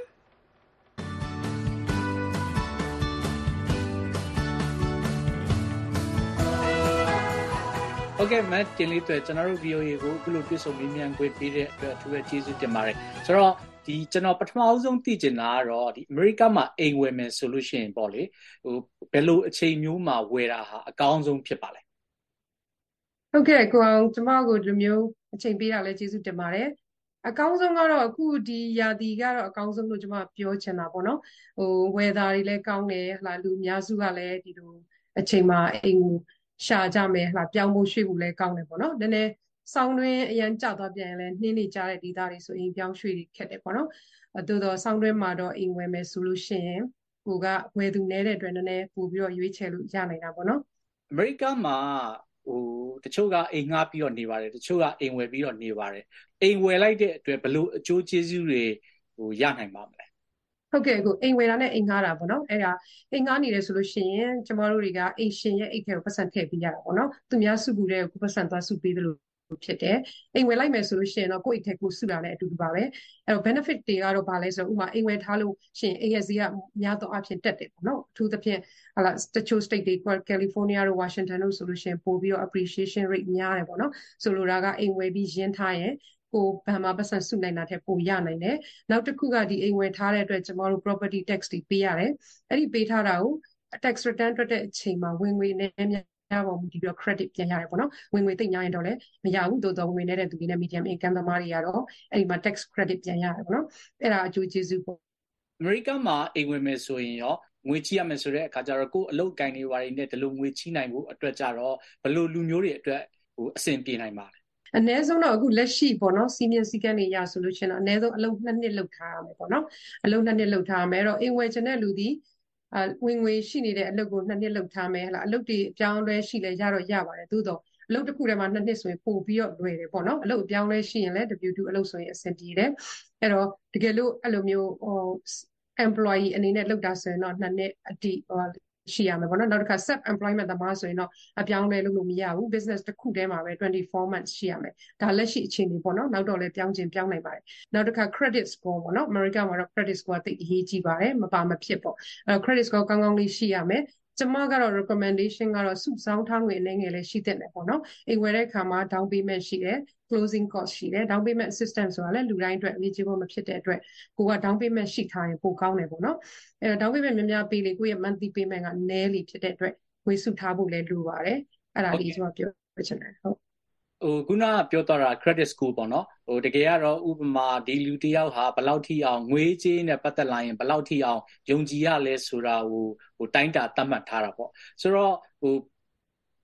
ဟုတ်ကဲ့မတ်တင်လေးတွေ့ကျွန်တော်တို့ VOA ကိုအခုလိုတွေ့ဆုံမေးမြန်းခွင့်ပေးတဲ့အတွက်အထူးပဲကျေးဇူးတင်ပါတယ်ဆိုတော့ဒီကျွန်တော်ပထမအဆုံးသိချင်တာကတော့ဒီအမေရိကမှာအိမ်ဝယ်မယ်ဆိုလို့ရှိရင်ပေါ့လေဟိုဘယ်လိုအချိန်မျိုးမှာဝယ်တာဟာအကောင်းဆုံးဖြစ်ပါလဲဟုတ်ကဲ့ကိုအောင်ကျမကိုဒီမျိုးအချိန်ပေးတာလဲကျေးဇူးတင်ပါတယ်အကောင်းဆုံးကတော့အခုဒီရာသီကတော့အကောင်းဆုံးလို့ကျမပြောချင်တာပေါ့နော်ဟို weather တွေလည်းကောင်းတယ်ဟလာလူအများစုကလည်းဒီလိုအချိန်မှာအိမ်ကိုရှာကြမယ်ဟလာပြောင်းဖို့ရွှေ့ဖို့လည်းကောင်းတယ်ပေါ့နော်နည်းနည်းဆောင်းတွင်းအရန်ကြသွားပြန်ရင်လည်းနှင်းနေကြတဲ့ဒေသတွေဆိုရင်ပြောင်းရွှေ့တွေခက်တယ်ပေါ့နော်သို့တော့ဆောင်းတွင်းမှာတော့အိမ်ဝယ်မယ်ဆိုလို့ရှိရင်ကိုကဝယ်သူနည်းတဲ့အတွက်နည်းနည်းပို့ပြီးတော့ရွေးချယ်လို့ရနိုင်တာပေါ့နော်အမေရိကမှာဟိုတချို့ကအိမ်ငှားပြီးတော့နေပါတယ်တချို့ကအိမ်ဝယ်ပြီးတော့နေပါတယ်အိမ်ဝယ်လိုက်တဲ့အတွက်ဘယ်လိုအကျိုးကျေးဇူးတွေဟိုရနိုင်ပါမလဲဟုတ်ကဲ့ကိုအိမ်ဝယ်တာနဲ့အိမ်ငှားတာပေါ့နော်အဲ့ဒါအိမ်ငှားနေတယ်ဆိုလို့ရှိရင်ကျမတို့တွေကအိမ်ရှင်ရဲ့အိတ်ထဲကိုပတ်စံထည့်ပေးရတာပေါ့နော်သူများစုပူတဲ့ကိုပတ်စံသွားစုပေးတယ်လို့ဖြစ်တယ်အိမ်ဝယ်လိုက်မယ်ဆိုလို့ရှိရင်တော့ကိုယ့်အိတ်ထဲကိုစုတာလည်းအတူတူပါပဲအဲ့တော့ benefit တွေကတော့ဘာလဲဆိုတော့ဥပမာအိမ်ဝယ်ထားလို့ရှိရင်အိမ်ရဲ့ဈေးကများသောအားဖြင့်တက်တယ်ပေါ့နော်အထူးသဖြင့်ဟာလာတချို့ state တွေ California တို့ Washington တို့ဆိုလို့ရှိရင်ပို့ပြီးတော့ appreciation rate များတယ်ပေါ့နော်ဆိုလိုတာကအိမ်ဝယ်ပြီးရင်းထားရင်ကိုဘန်မှာပတ်စံစုနိုင်တာထက်ပိုရနိုင်တယ်နောက်တစ်ခုကဒီအိမ်ဝယ်ထားတဲ့အတွက်ကျမတို့ property tax တွေပေးရတယ်အဲ့ဒီပေးထားတာကို tax return ထွက်တဲ့အချိန်မှာဝင်ငွေနည်းများပေါ်မူတည်ပြီးတော့ credit ပြန်ရတယ်ပေါ့နော်ဝင်ငွေသိပ်များရင်တော့လည်းမရဘူးသို့တော်ဝင်နေတဲ့သူတွေနဲ့ medium income သမားတွေကတော့အဲ့ဒီမှာ tax credit ပြန်ရတယ်ပေါ့နော်အဲ့ဒါအကျိုးကျေးဇူးပေါ့အမေရိကမှာအိမ်ဝယ်မယ်ဆိုရင်ရောငွေချီရမယ်ဆိုတဲ့အခါကျတော့ကိုယ်အလုပ်ကိုင်နေပါရင်လည်းဒီလိုငွေချီနိုင်ဖို့အတွက်ကြတော့ဘယ်လိုလူမျိုးတွေအတွက်ဟိုအဆင်ပြေနိုင်ပါလဲအနည်းဆုံးတော့အခုလက်ရှိပေါ့နော်စီမင်းစည်းကမ်းတွေရဆိုလို့ရှိရင်တော့အနည်းဆုံးအလုပ်2နှစ်လုပ်ထားရမယ်ပေါ့နော်အလုပ်2နှစ်လုပ်ထားရမယ်အဲ့တော့အိမ်ဝယ်ချင်တဲ့လူဒီဝင်ငွေရှိနေတဲ့အလုပ်ကို2နှစ်လုပ်ထားမယ်ဟလာအလုပ်တွေအပြောင်းအလဲရှိလဲရတော့ရပါတယ်သို့တော့အလုပ်တစ်ခုထဲမှာ2နှစ်ဆိုရင်ပို့ပြီးတော့လွယ်တယ်ပေါ့နော်အလုပ်အပြောင်းလဲရှိရင်လည်း W2 အလုပ်ဆိုရင်အဆင်ပြေတယ်အဲ့တော့တကယ်လို့အဲ့လိုမျိုးဟို employee အနေနဲ့လုပ်တာဆိုရင်တော့2နှစ်အတိဟိုရှိရမယ်ပေါ့နော်နောက်တစ်ခါ self employment သမားဆိုရင်တော့အပြောင်းလဲလုပ်လို့မရဘူး business တစ်ခုတည်းမှာပဲ24 months ရှိရမယ်ဒါလက်ရှိအခြေအနေပေါ့နော်နောက်တော့လည်းပြောင်းနိုင်ပါတယ်နောက်တစ်ခါ credit score ပေါ့နော် America မှာတော့ credit score သိအရေးကြီးပါတယ်မပါမဖြစ်ပေါ့အဲ credit score ကောင်းကောင်းလေးရှိရမယ်ကျမကတော့ recommendation ကတော့စုဆောင်းထားငွေအနေငယ်လည်းရှိတဲ့တယ်ပေါ့နော်အိမ်ဝယ်တဲ့အခါမှာ down payment ရှိတယ် closing cost ရှိတယ် down payment assistance ဆိုတာလည်းလူတိုင်းအတွက်အရေးကြီးဖို့မဖြစ်တဲ့အတွက်ကိုက down payment ရှိထားရင်ပိုကောင်းတယ်ပေါ့နော်အဲတော့ down payment များများပေးလေကိုယ့်ရဲ့ monthly payment ကနည်းလေဖြစ်တဲ့အတွက်ငွေစုထားဖို့လည်းလိုပါတယ်အဲ့ဒါလေးကျွန်မပြောချင်တယ်ဟုတ်ဟိုခုနကပြောတော့တာ credit score ပေါ့နော်ဟိုတကယ်ကတော့ဥပမာဒီလူတယောက်ဟာဘယ်လောက်ထိအောင်ငွေကြေးနဲ့ပတ်သက်လာရင်ဘယ်လောက်ထိအောင်ယုံကြည်ရလဲဆိုတာဟိုတိုင်းတာသတ်မှတ်ထားတာပေါ့ဆိုတော့ဟို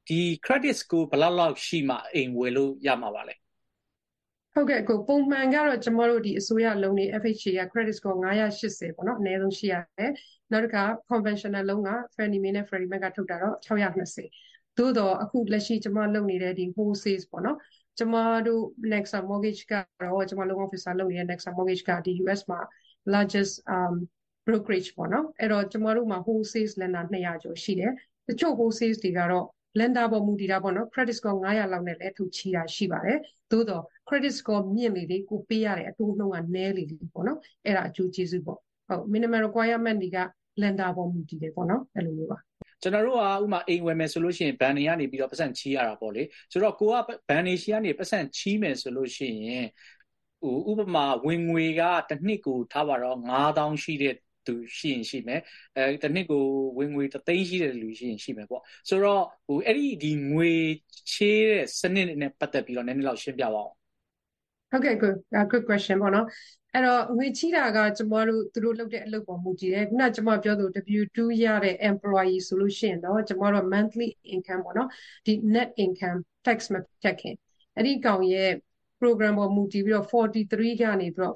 ဒီ credit score ဘယ်လောက်ရှိမှအိမ်ဝယ်လို့ရမှာပါလဲဟုတ်ကဲ့ကိုပုံမှန်ကတော့ကျမတို့ဒီအစိုးရလုံးတွေ FHA က credit score 980ပေါ့နော်အနည်းဆုံးရှိရတယ်နောက်တစ်ခါ conventional လုံးက Fannie Mae နဲ့ Freddie Mac ကထုတ်တာတော့620သို့တော့အခုလက်ရှိကျမလုပ်နေတဲ့ဒီ wholesale ပေါ့နော်ကျမတို့ Nexa Mortgage ကတော့ကျမလုံး officer လုပ်နေတဲ့ Nexa Mortgage ကဒီ US မှာ largest brokerage ပေါ့နော်အဲ့တော့ကျမတို့မှာ wholesale lender 200ကျော်ရှိတယ်တချို့ wholesale တွေကတော့ lender ပေါ်မူတည်တာပေါ့နော် credit score 900လောက်နဲ့လည်းထုတ်ချီတာရှိပါတယ်သို့တော့ credit score မြင့်လေလေကိုပေးရတဲ့အတိုးနှုန်းကနည်းလေလေပေါ့နော်အဲ့ဒါအကျိုးကျေးဇူးပေါ့ဟုတ် minimum requirement တွေက lender ပေါ်မူတည်တယ်ပေါ့နော်အဲ့လိုမျိုးပါကျွန်တော်တို့ကဥမာအိမ်ဝယ်မယ်ဆိုလို့ရှိရင်ဘဏ်တွေကနေပြီးတော့ပတ်စံချီးရတာပေါ့လေဆိုတော့ကိုကဘဏ်တွေရှိကနေပတ်စံချီးမယ်ဆိုလို့ရှိရင်ဥပမာဝင်ငွေကတစ်နှစ်ကိုထားပါတော့9000ရှိတဲ့သူရှိရင်ရှိမယ်တစ်နှစ်ကိုဝင်ငွေ3သိန်းရှိတဲ့လူရှိရင်ရှိမယ်ပေါ့ဆိုတော့အဲ့ဒီငွေချေးတဲ့စနစ်နဲ့ပတ်သက်ပြီးတော့နည်းနည်းလောက်ရှင်းပြပါအောင်ဟုတ်ကဲ့ good question ပေါ့နော်အဲ့တော့ငွေချီးတာကကျမတို့သူတို့လုပ်တဲ့အလုပ်ပေါ်မူတည်တယ်ခုနကျမပြောသူ W2 ရတဲ့ employee ဆိုလို့ရှိရင်တော့ကျမတို့ monthly income ပေါ့နော်ဒီ net income tax မဖြတ်ခင်အဲ့ဒီကောင်ရဲ့ program ပေါ်မူတည်ပြီးတော့43ကနေပြီးတော့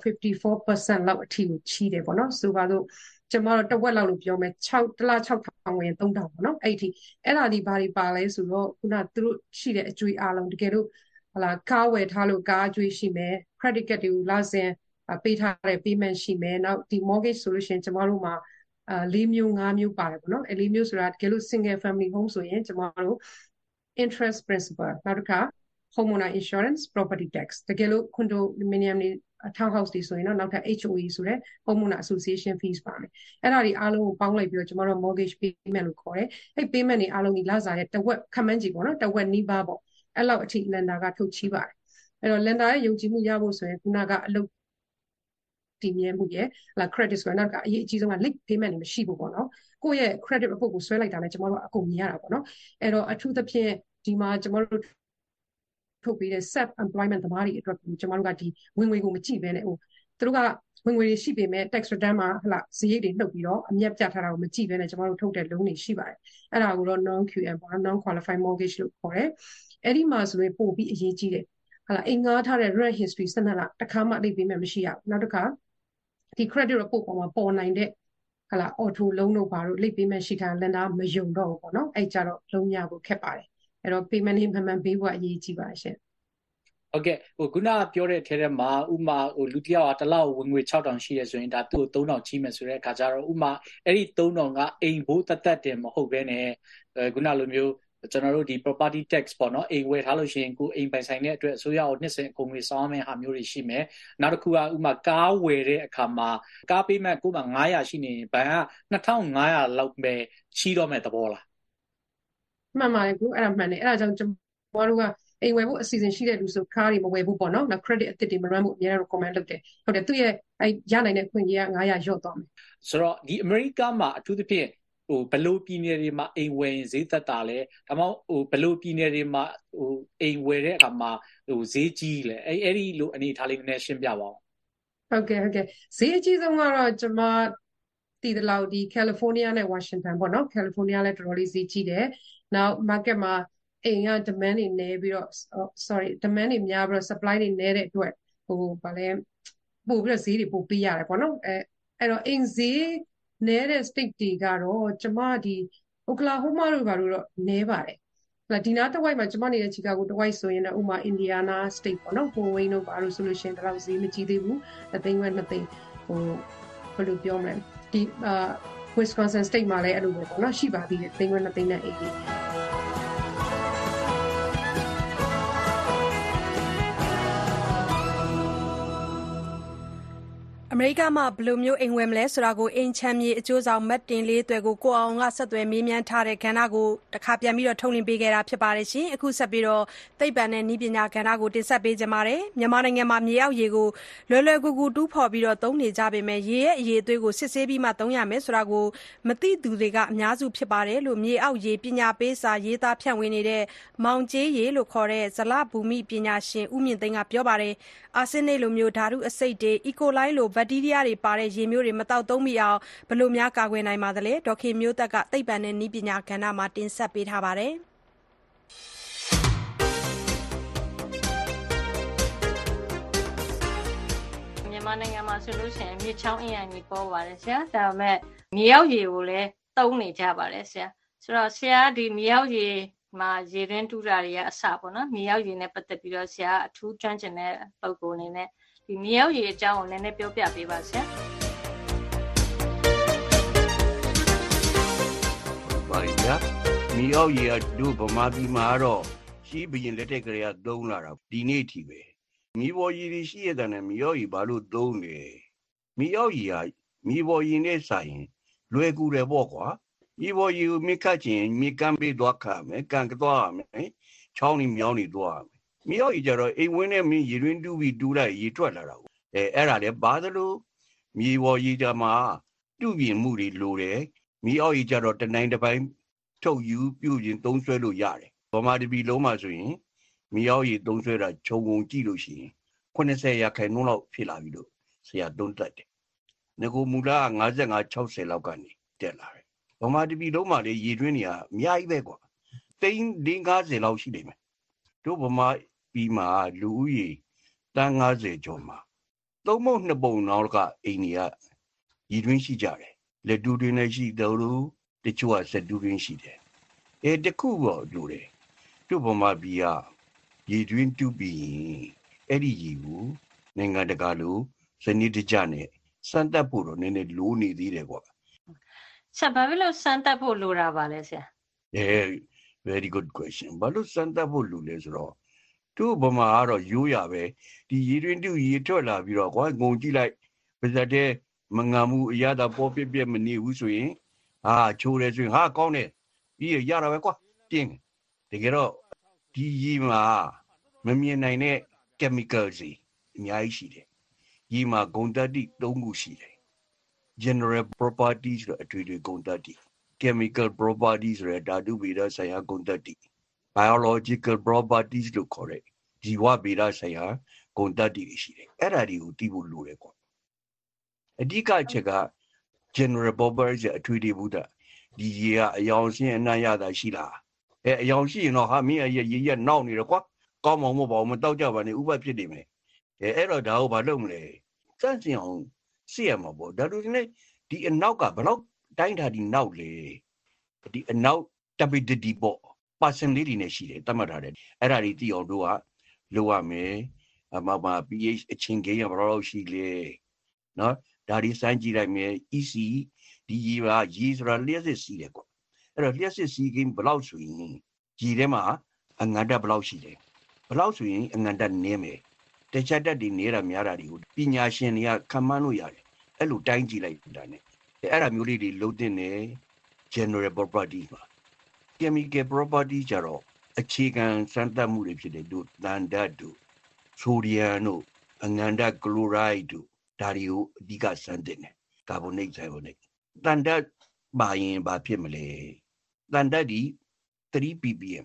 54% လောက်အထိကိုချီးတယ်ပေါ့နော်ဆိုပါတော့ကျမတို့တစ်ဝက်လောက်လို့ပြောမယ်6လ6000ဝင်3000ပေါ့နော်အဲ့ဒီအဲ့ဒါဒီဘာတွေပါလဲဆိုတော့ခုနသူတို့ရှိတဲ့အကျွေးအားလုံးတကယ်လို့ဟလာကားဝယ်ထားလို့ကားအကျွေးရှိမယ် credit card တွေကိုလာစဉ်ပေးထားတဲ့ payment ရှိမယ်နောက်ဒီ mortgage ဆိုလို့ရှိရင်ကျမတို့မှာ4မျိုး5မျိုးပါတယ်ပေါ့နော်အဲ့4မျိုးဆိုတာတကယ်လို့ single family home ဆိုရင်ကျမတို့ interest principal နောက်တစ်ခါ homeowner insurance property tax တကယ်လို့ condominium တွေ townhouse တွေဆိုရင်တော့နောက်ထပ် HOA ဆိုတဲ့ homeowner association fees ပါမယ်အဲ့ဒါတွေအားလုံးကိုပေါင်းလိုက်ပြီးတော့ကျမတို့ mortgage payment လို့ခေါ်တယ်အဲ့ payment တွေအားလုံးဒီလစာရဲ့တစ်ဝက်ခန့်မှန်းကြည့်ပေါ့နော်တစ်ဝက်နီးပါးပေါ့အဲ့လောက်အထိ lender ကထုတ်ချီးပါတယ်အဲ့တော့ lender ရဲ့ယုံကြည်မှုရဖို့ဆိုရင်ခုနကအလုပ်တည်မြဲမှုရဲ့ဟလာ credit score နောက်ကအရေးအကြီးဆုံးက late payment တွေမရှိဘူးပေါ့နော်ကိုယ့်ရဲ့ credit report ကိုဆွဲလိုက်တာနဲ့ကျမတို့အကုန်မြင်ရတာပေါ့နော်အဲ့တော့အထူးသဖြင့်ဒီမှာကျမတို့ထုတ်ပြီးတဲ့ self employment သမားတွေအတွက်ကျမတို့ကဒီဝင်ငွေကိုမကြည့်ဘဲနဲ့သူတို့ကဝင်ငွေတွေရှိပေမဲ့ tax return မှာဟလာဈေးတွေနှုတ်ပြီးတော့အမြတ်ပြထားတာကိုမကြည့်ဘဲနဲ့ကျမတို့ထုတ်တဲ့ loan တွေရှိပါတယ်အဲ့ဒါကိုတော့ non QM ပေါ့နော် non qualified mortgage လို့ခေါ်တယ်အဲ့ဒီမှာဆိုရင်ပို့ပြီးအရေးကြီးတယ်ဟလာအိမ်ငှားထားတဲ့ rent history 12လတစ်ခါမှလိပ်ပေးမယ်မရှိရဘူးနောက်တစ်ခါဒီ credit report ပေါ်မှာပေါ်နိုင်တဲ့ဟလာ auto loan တို့ဘာလို့လိပ်ပေးမယ်ရှိထား lender မယုံတော့ဘူးပေါ့နော်အဲ့ကြတော့လုံးရဖို့ခက်ပါတယ်အဲ့တော့ payment တွေမှန်မှန်ပေးဖို့အရေးကြီးပါရှင်ဟုတ်ကဲ့ခုနပြောတဲ့အထဲမှာဥမာလူတစ်ယောက်ကတစ်လောက်ဝင်ငွေ6000ရှိရဆိုရင်ဒါသူ့ကို3000ချီးမယ်ဆိုတဲ့အခါကျတော့ဥမာအဲ့ဒီ3000ကအိမ်ဘိုးတက်တယ်မဟုတ်ဘဲနဲ့ခုနလိုမျိုးကျွန်တော်တို့ဒီ property tax ပေါ့နော်အိမ်ဝယ်ထားလို့ရှိရင်ကိုအိမ်ပိုင်ဆိုင်တဲ့အတွက်အစိုးရကိုနှစ်စဉ်အကုန်တွေဆောင်ရမယ့်ဟာမျိုးတွေရှိမယ်နောက်တစ်ခုကဥမာကားဝယ်တဲ့အခါမှာကားပေးမဲ့ကိုမှ900ရှိနေရင်ဘဏ်က2500လောက်ပဲချီးတော့မဲ့သဘောလားမှန်ပါတယ်ကိုအဲ့ဒါမှန်တယ်အဲ့ဒါကြောင့်ကျွန်တော်တို့ကအိမ်ဝယ်ဖို့အစီအစဉ်ရှိတဲ့လူဆိုကားတွေမဝယ်ဘူးပေါ့နော်နောက် credit အသစ်တွေမ run ဖို့အများကြီး recommend လုပ်တယ်ဟုတ်တယ်သူရဲ့ရနိုင်တဲ့ခွင့်ကြီးက900လျော့သွားမယ်ဆိုတော့ဒီ America မှာအထူးသဖြင့်ဘယ်လိုပြည်နယ်တွေမှာအိမ်ဝယ်ရင်ဈေးသက်တာလဲဒါမှမဟုတ်ဘယ်လိုပြည်နယ်တွေမှာအိမ်ဝယ်တဲ့အခါမှာဈေးကြီးလဲအဲ့ဒီလိုအနေထားလေးနည်းနည်းရှင်းပြပါဦးဟုတ်ကဲ့ဈေးအကြီးဆုံးကတော့ကျွန်မတည်တယ်လို့ဒီ California နဲ့ Washington ပေါ့နော် California လည်းတော်တော်လေးဈေးကြီးတယ်နောက် market မှာအိမ်က demand တွေနည်းပြီးတော့ demand တွေများပြီးတော့ supply တွေနည်းတဲ့အတွက်ဗာလဲပို့ပြီးတော့ဈေးတွေပို့ပေးရတယ်ပေါ့နော်အဲ့တော့အိမ်ဈေးနည်းတဲ့ state တွေကတော့ကျမဒီ Oklahoma တို့ဘာလို့တော့နည်းပါတယ်ဒီနားတစ်ဝိုက်မှာကျမနေတဲ့ Chicago တစ်ဝိုက်ဆိုရင်တော့ဥမာ Indiana state ပေါ့နော် Wayne တို့ဘာလို့ဆိုလို့ရှိရင်ဒါတော့ဈေးမကြီးသေးဘူး1သိန်းဝက်2သိန်းဘယ်လိုပြောမလဲဒီ Wisconsin state မှာလည်းအဲ့လိုပဲပေါ့နော်ရှိပါသေးတယ်1သိန်းဝက်2သိန်းနဲ့အိမ်ကြီးအမေရိကမှာဘယ်လိုမျိုးအိမ်ဝယ်မလဲဆိုတာကိုအိမ်ချမ်းမြေအကျိုးဆောင်မတ်တင်လေးတွေကိုကိုအောင်ကဆက်သွယ်မေးမြန်းထားတဲ့ကဏ္ဍကိုတစ်ခါပြန်ပြီးတော့ထုတ်လွှင့်ပေးခဲ့တာဖြစ်ပါတယ်ရှင်အခုဆက်ပြီးတော့သိပ္ပံနဲ့နည်းပညာကဏ္ဍကိုတင်ဆက်ပေးကြပါမယ်မြန်မာနိုင်ငံမှာမြေအောက်ရေကိုလွယ်လွယ်ကူကူတူးဖော်ပြီးတော့သုံးနေကြပေမဲ့ရေရဲ့အရေးအသွေးကိုစစ်ဆေးပြီးမှသုံးရမယ်ဆိုတာကိုမသိသူတွေကအများစုဖြစ်ပါတယ်လို့မြေအောက်ရေပညာပေးစာရေးသားဖြန့်ဝေနေတဲ့မောင်ကျေးရေလို့ခေါ်တဲ့ဇလဘူမိပညာရှင်ဦးမြင့်သိန်းကပြောပါတယ်အာဆင်းနစ်လိုမျိုးဓာတုအဆိပ်တွေအီကိုလိုင်းလိုဘက်တီးရီးယားတွေပါတဲ့ရေမျိုးတွေမတောက်သုံးမိအောင်ဘယ်လိုများကာကွယ်နိုင်ပါသလဲဒေါခင်မျိုးသက်ကသိပ္ပံနဲ့နည်းပညာကဏ္ဍမှာတင်ဆက်ပေးထားပါတယ်မြန်မာနိုင်ငံမှာဆိုလို့ရှိရင်မြစ်ချောင်းအင်းအိုင်ကြီးပေါ်ပါတယ်ဆရာဒါပေမဲ့မြေရောက်ရေကိုလည်းသုံးနေကြပါတယ်ဆရာဆိုတော့ဆရာဒီမြေရောက်ရေမှာရေရင်းတူးတာတွေကအစပေါ့နော်မြေရောက်ရေနဲ့ပတ်သက်ပြီးတော့ဆရာအထူးကျွမ်းကျင်တဲ့ပုံကိုယ်အနေနဲ့ဒီမြေရောက်ရေအကြောင်းကိုလည်းနည်းပြောပြပေးပါဆရာပါရီဗျာမြေရောက်ရေတို့ဗမာပြည်မှာတော့ရှိဘရင်လက်ထက်ကလေးကသုံးလာတာဒီနေ့ထိပဲမြေပေါ်ရေရှိရတဲ့နဲ့မြေရောက်ရေဘာလို့သုံးလဲမြေရောက်ရေကမြေပေါ်ရေနဲ့ဆိုင်လွယ်ကူတယ်ပေါ့ကွာမြေပေါ်ရေကိုမြစ်ခတ်ခြင်းမြစ်ကမ်းပေးသွားခါမယ်ကန်ကသွားရမယ်ချောင်းနေမြောင်းနေသွားရမယ်မြေရောက်ရေကြတော့အိမ်ဝင်းနဲ့မြင်ရေရင်းတူးပြီးတူးလိုက်ရေထွက်လာတာကိုအဲ့ဒါလည်းဘာသလိုမြေပေါ်ရေကြမှာတူးပြင်မှုတွေလိုတယ်မြေရောက်ရေကြတော့တနိုင်တစ်ပိုင်းထုတ်ယူပြုပြင်သုံးဆွဲလို့ရတယ်ဗမာတပီလုံးမှာဆိုရင်မြေရောက်ရေသုံးဆွဲတာခြုံငုံကြည့်လို့ရှိရင်80%လောက်ဖြစ်လာပြီလို့ဆရာသုံးသပ်တယ်ငကိုမူလာ55-60လောက်ကနေတက်လာတယ်ဗမာတပီလုံးမှာလေရေတွင်းတွေကအများကြီးပဲကွာသိန်း50လောက်ရှိနေမယ်တို့ဗမာပြည်မှာလူဦးရေတန်း50ကျော်မှာသုံးပုံနှစ်ပုံနောက်ကအိမ်တွေကရေတွင်းရှိကြတယ်လက်တူတွင်းလည်းရှိတယ်လို့တချို့ကစက်တူတွင်းရှိတယ်တခုတော့လူတယ်တို့ဗမာပြည်ကရေတွင်းတူးပြီးအဲ့ဒီရေကိုနိုင်ငံတကာလိုစနစ်တကျနဲ့စမ်းသပ်ဖို့တော့နည်းနည်းလိုနေသေးတယ်ကွာဆရာဘာဖြစ်လို့စမ်းသပ်ဖို့လိုတာပါလဲဆရာ very good question ဘာလို့စမ်းသပ်ဖို့လိုလဲဆိုတော့တို့ဗမာကတော့ရိုးရပဲဒီရေတွင်းတူရေထွက်လာပြီးတော့ကွာငုံကြည့်လိုက်ပါဇက်တဲ့မငံမှုအရသာပေါ်ပြပြမနေဘူးဆိုရင်ချိုးတယ်ဆိုရင်ကောင်းတယ်ပြီးရတာပဲကွာပြင်းတကယ်တော့ဒီရေမှာမမြင်နိုင်တဲ့ chemicals တွေအများကြီးရှိတယ်ရေမှာဂုဏ်သတ္တိ၃ခုရှိတယ် general properties ဆိုတဲ့အထွေထွေဂုဏ်သတ္တိ chemical properties ဆိုတဲ့ဓာတုဗေဒဆိုင်ရာဂုဏ်သတ္တိ biological properties လို့ခေါ်တဲ့ဇီဝဗေဒဆိုင်ရာဂုဏ်သတ္တိတွေရှိတယ်အဲ့ဒါတွေကိုသိဖို့လိုတယ်ကွာအဓိကအချက်က general properties အထွေထွေဘုဒ္ဓဒီရေကအယောင်ရှင်းအနံ့ရတာရှိလားအယောင်ရှိရင်တော့မင်းရေရနောက်နေတယ်ကွာကောင်းမောင်မပေါ့မတောက်ကြပါနဲ့ဥပဖြစ်နေမယ်အဲ့တော့ဒါကိုဘာလုပ်မလဲစန့်စင်အောင်သိရမှာပေါ့ဒါလို့ဒီနေ့ဒီအနောက်ကဘယ်တော့တိုင်းထားဒီနောက်လေဒီအနောက်တပိတတိပေါ့percentage တွေနဲ့ရှိတယ်တတ်မှတ်ထားတယ်အဲ့ဒါတွေသိအောင်တို့ကလုပ်ရမယ်pH အချင်းကိန်းကဘယ်တော့ရှိလဲနော်ဒါတွေစမ်းကြည့်လိုက်မယ် EC ဒီရေပါရေဆိုတာလျှက်စစ်စီးတယ်ကွာအဲ့တော့လျှက်စစ်စီးကိန်းဘယ်လောက်ဆိုရင်ရေထဲမှာအငန်ဓာတ်ဘယ်လောက်ရှိတယ်ဘယ်လောက်ဆိုရင်အငန်ဓာတ်နည်းမယ်တခြားဓာတ်တွေနေတာများတာတွေကိုပညာရှင်တွေကခန့်မှန်းလို့ရတယ်အဲ့လိုတိုင်းကြည့်လိုက်တာ ਨੇ အဲ့ဒါမျိုးလေးတွေလုံးတင်တယ် general property မှာ chemical property ကြတော့အခြေခံစမ်းသပ်မှုတွေဖြစ်တဲ့တို့သံဓာတ်တို့ဆိုဒီယမ်တို့အငန်ဓာတ်ကလိုရိုက်တို့ဒါတွေကိုအဓိကစမ်းသပ်တယ်ကာဗွန်နိတ်ဆိုဗိုနိတ်သံဓာတ်ပါရင်ဘာဖြစ်မလဲသံဓာတ်ဒီ3 ppm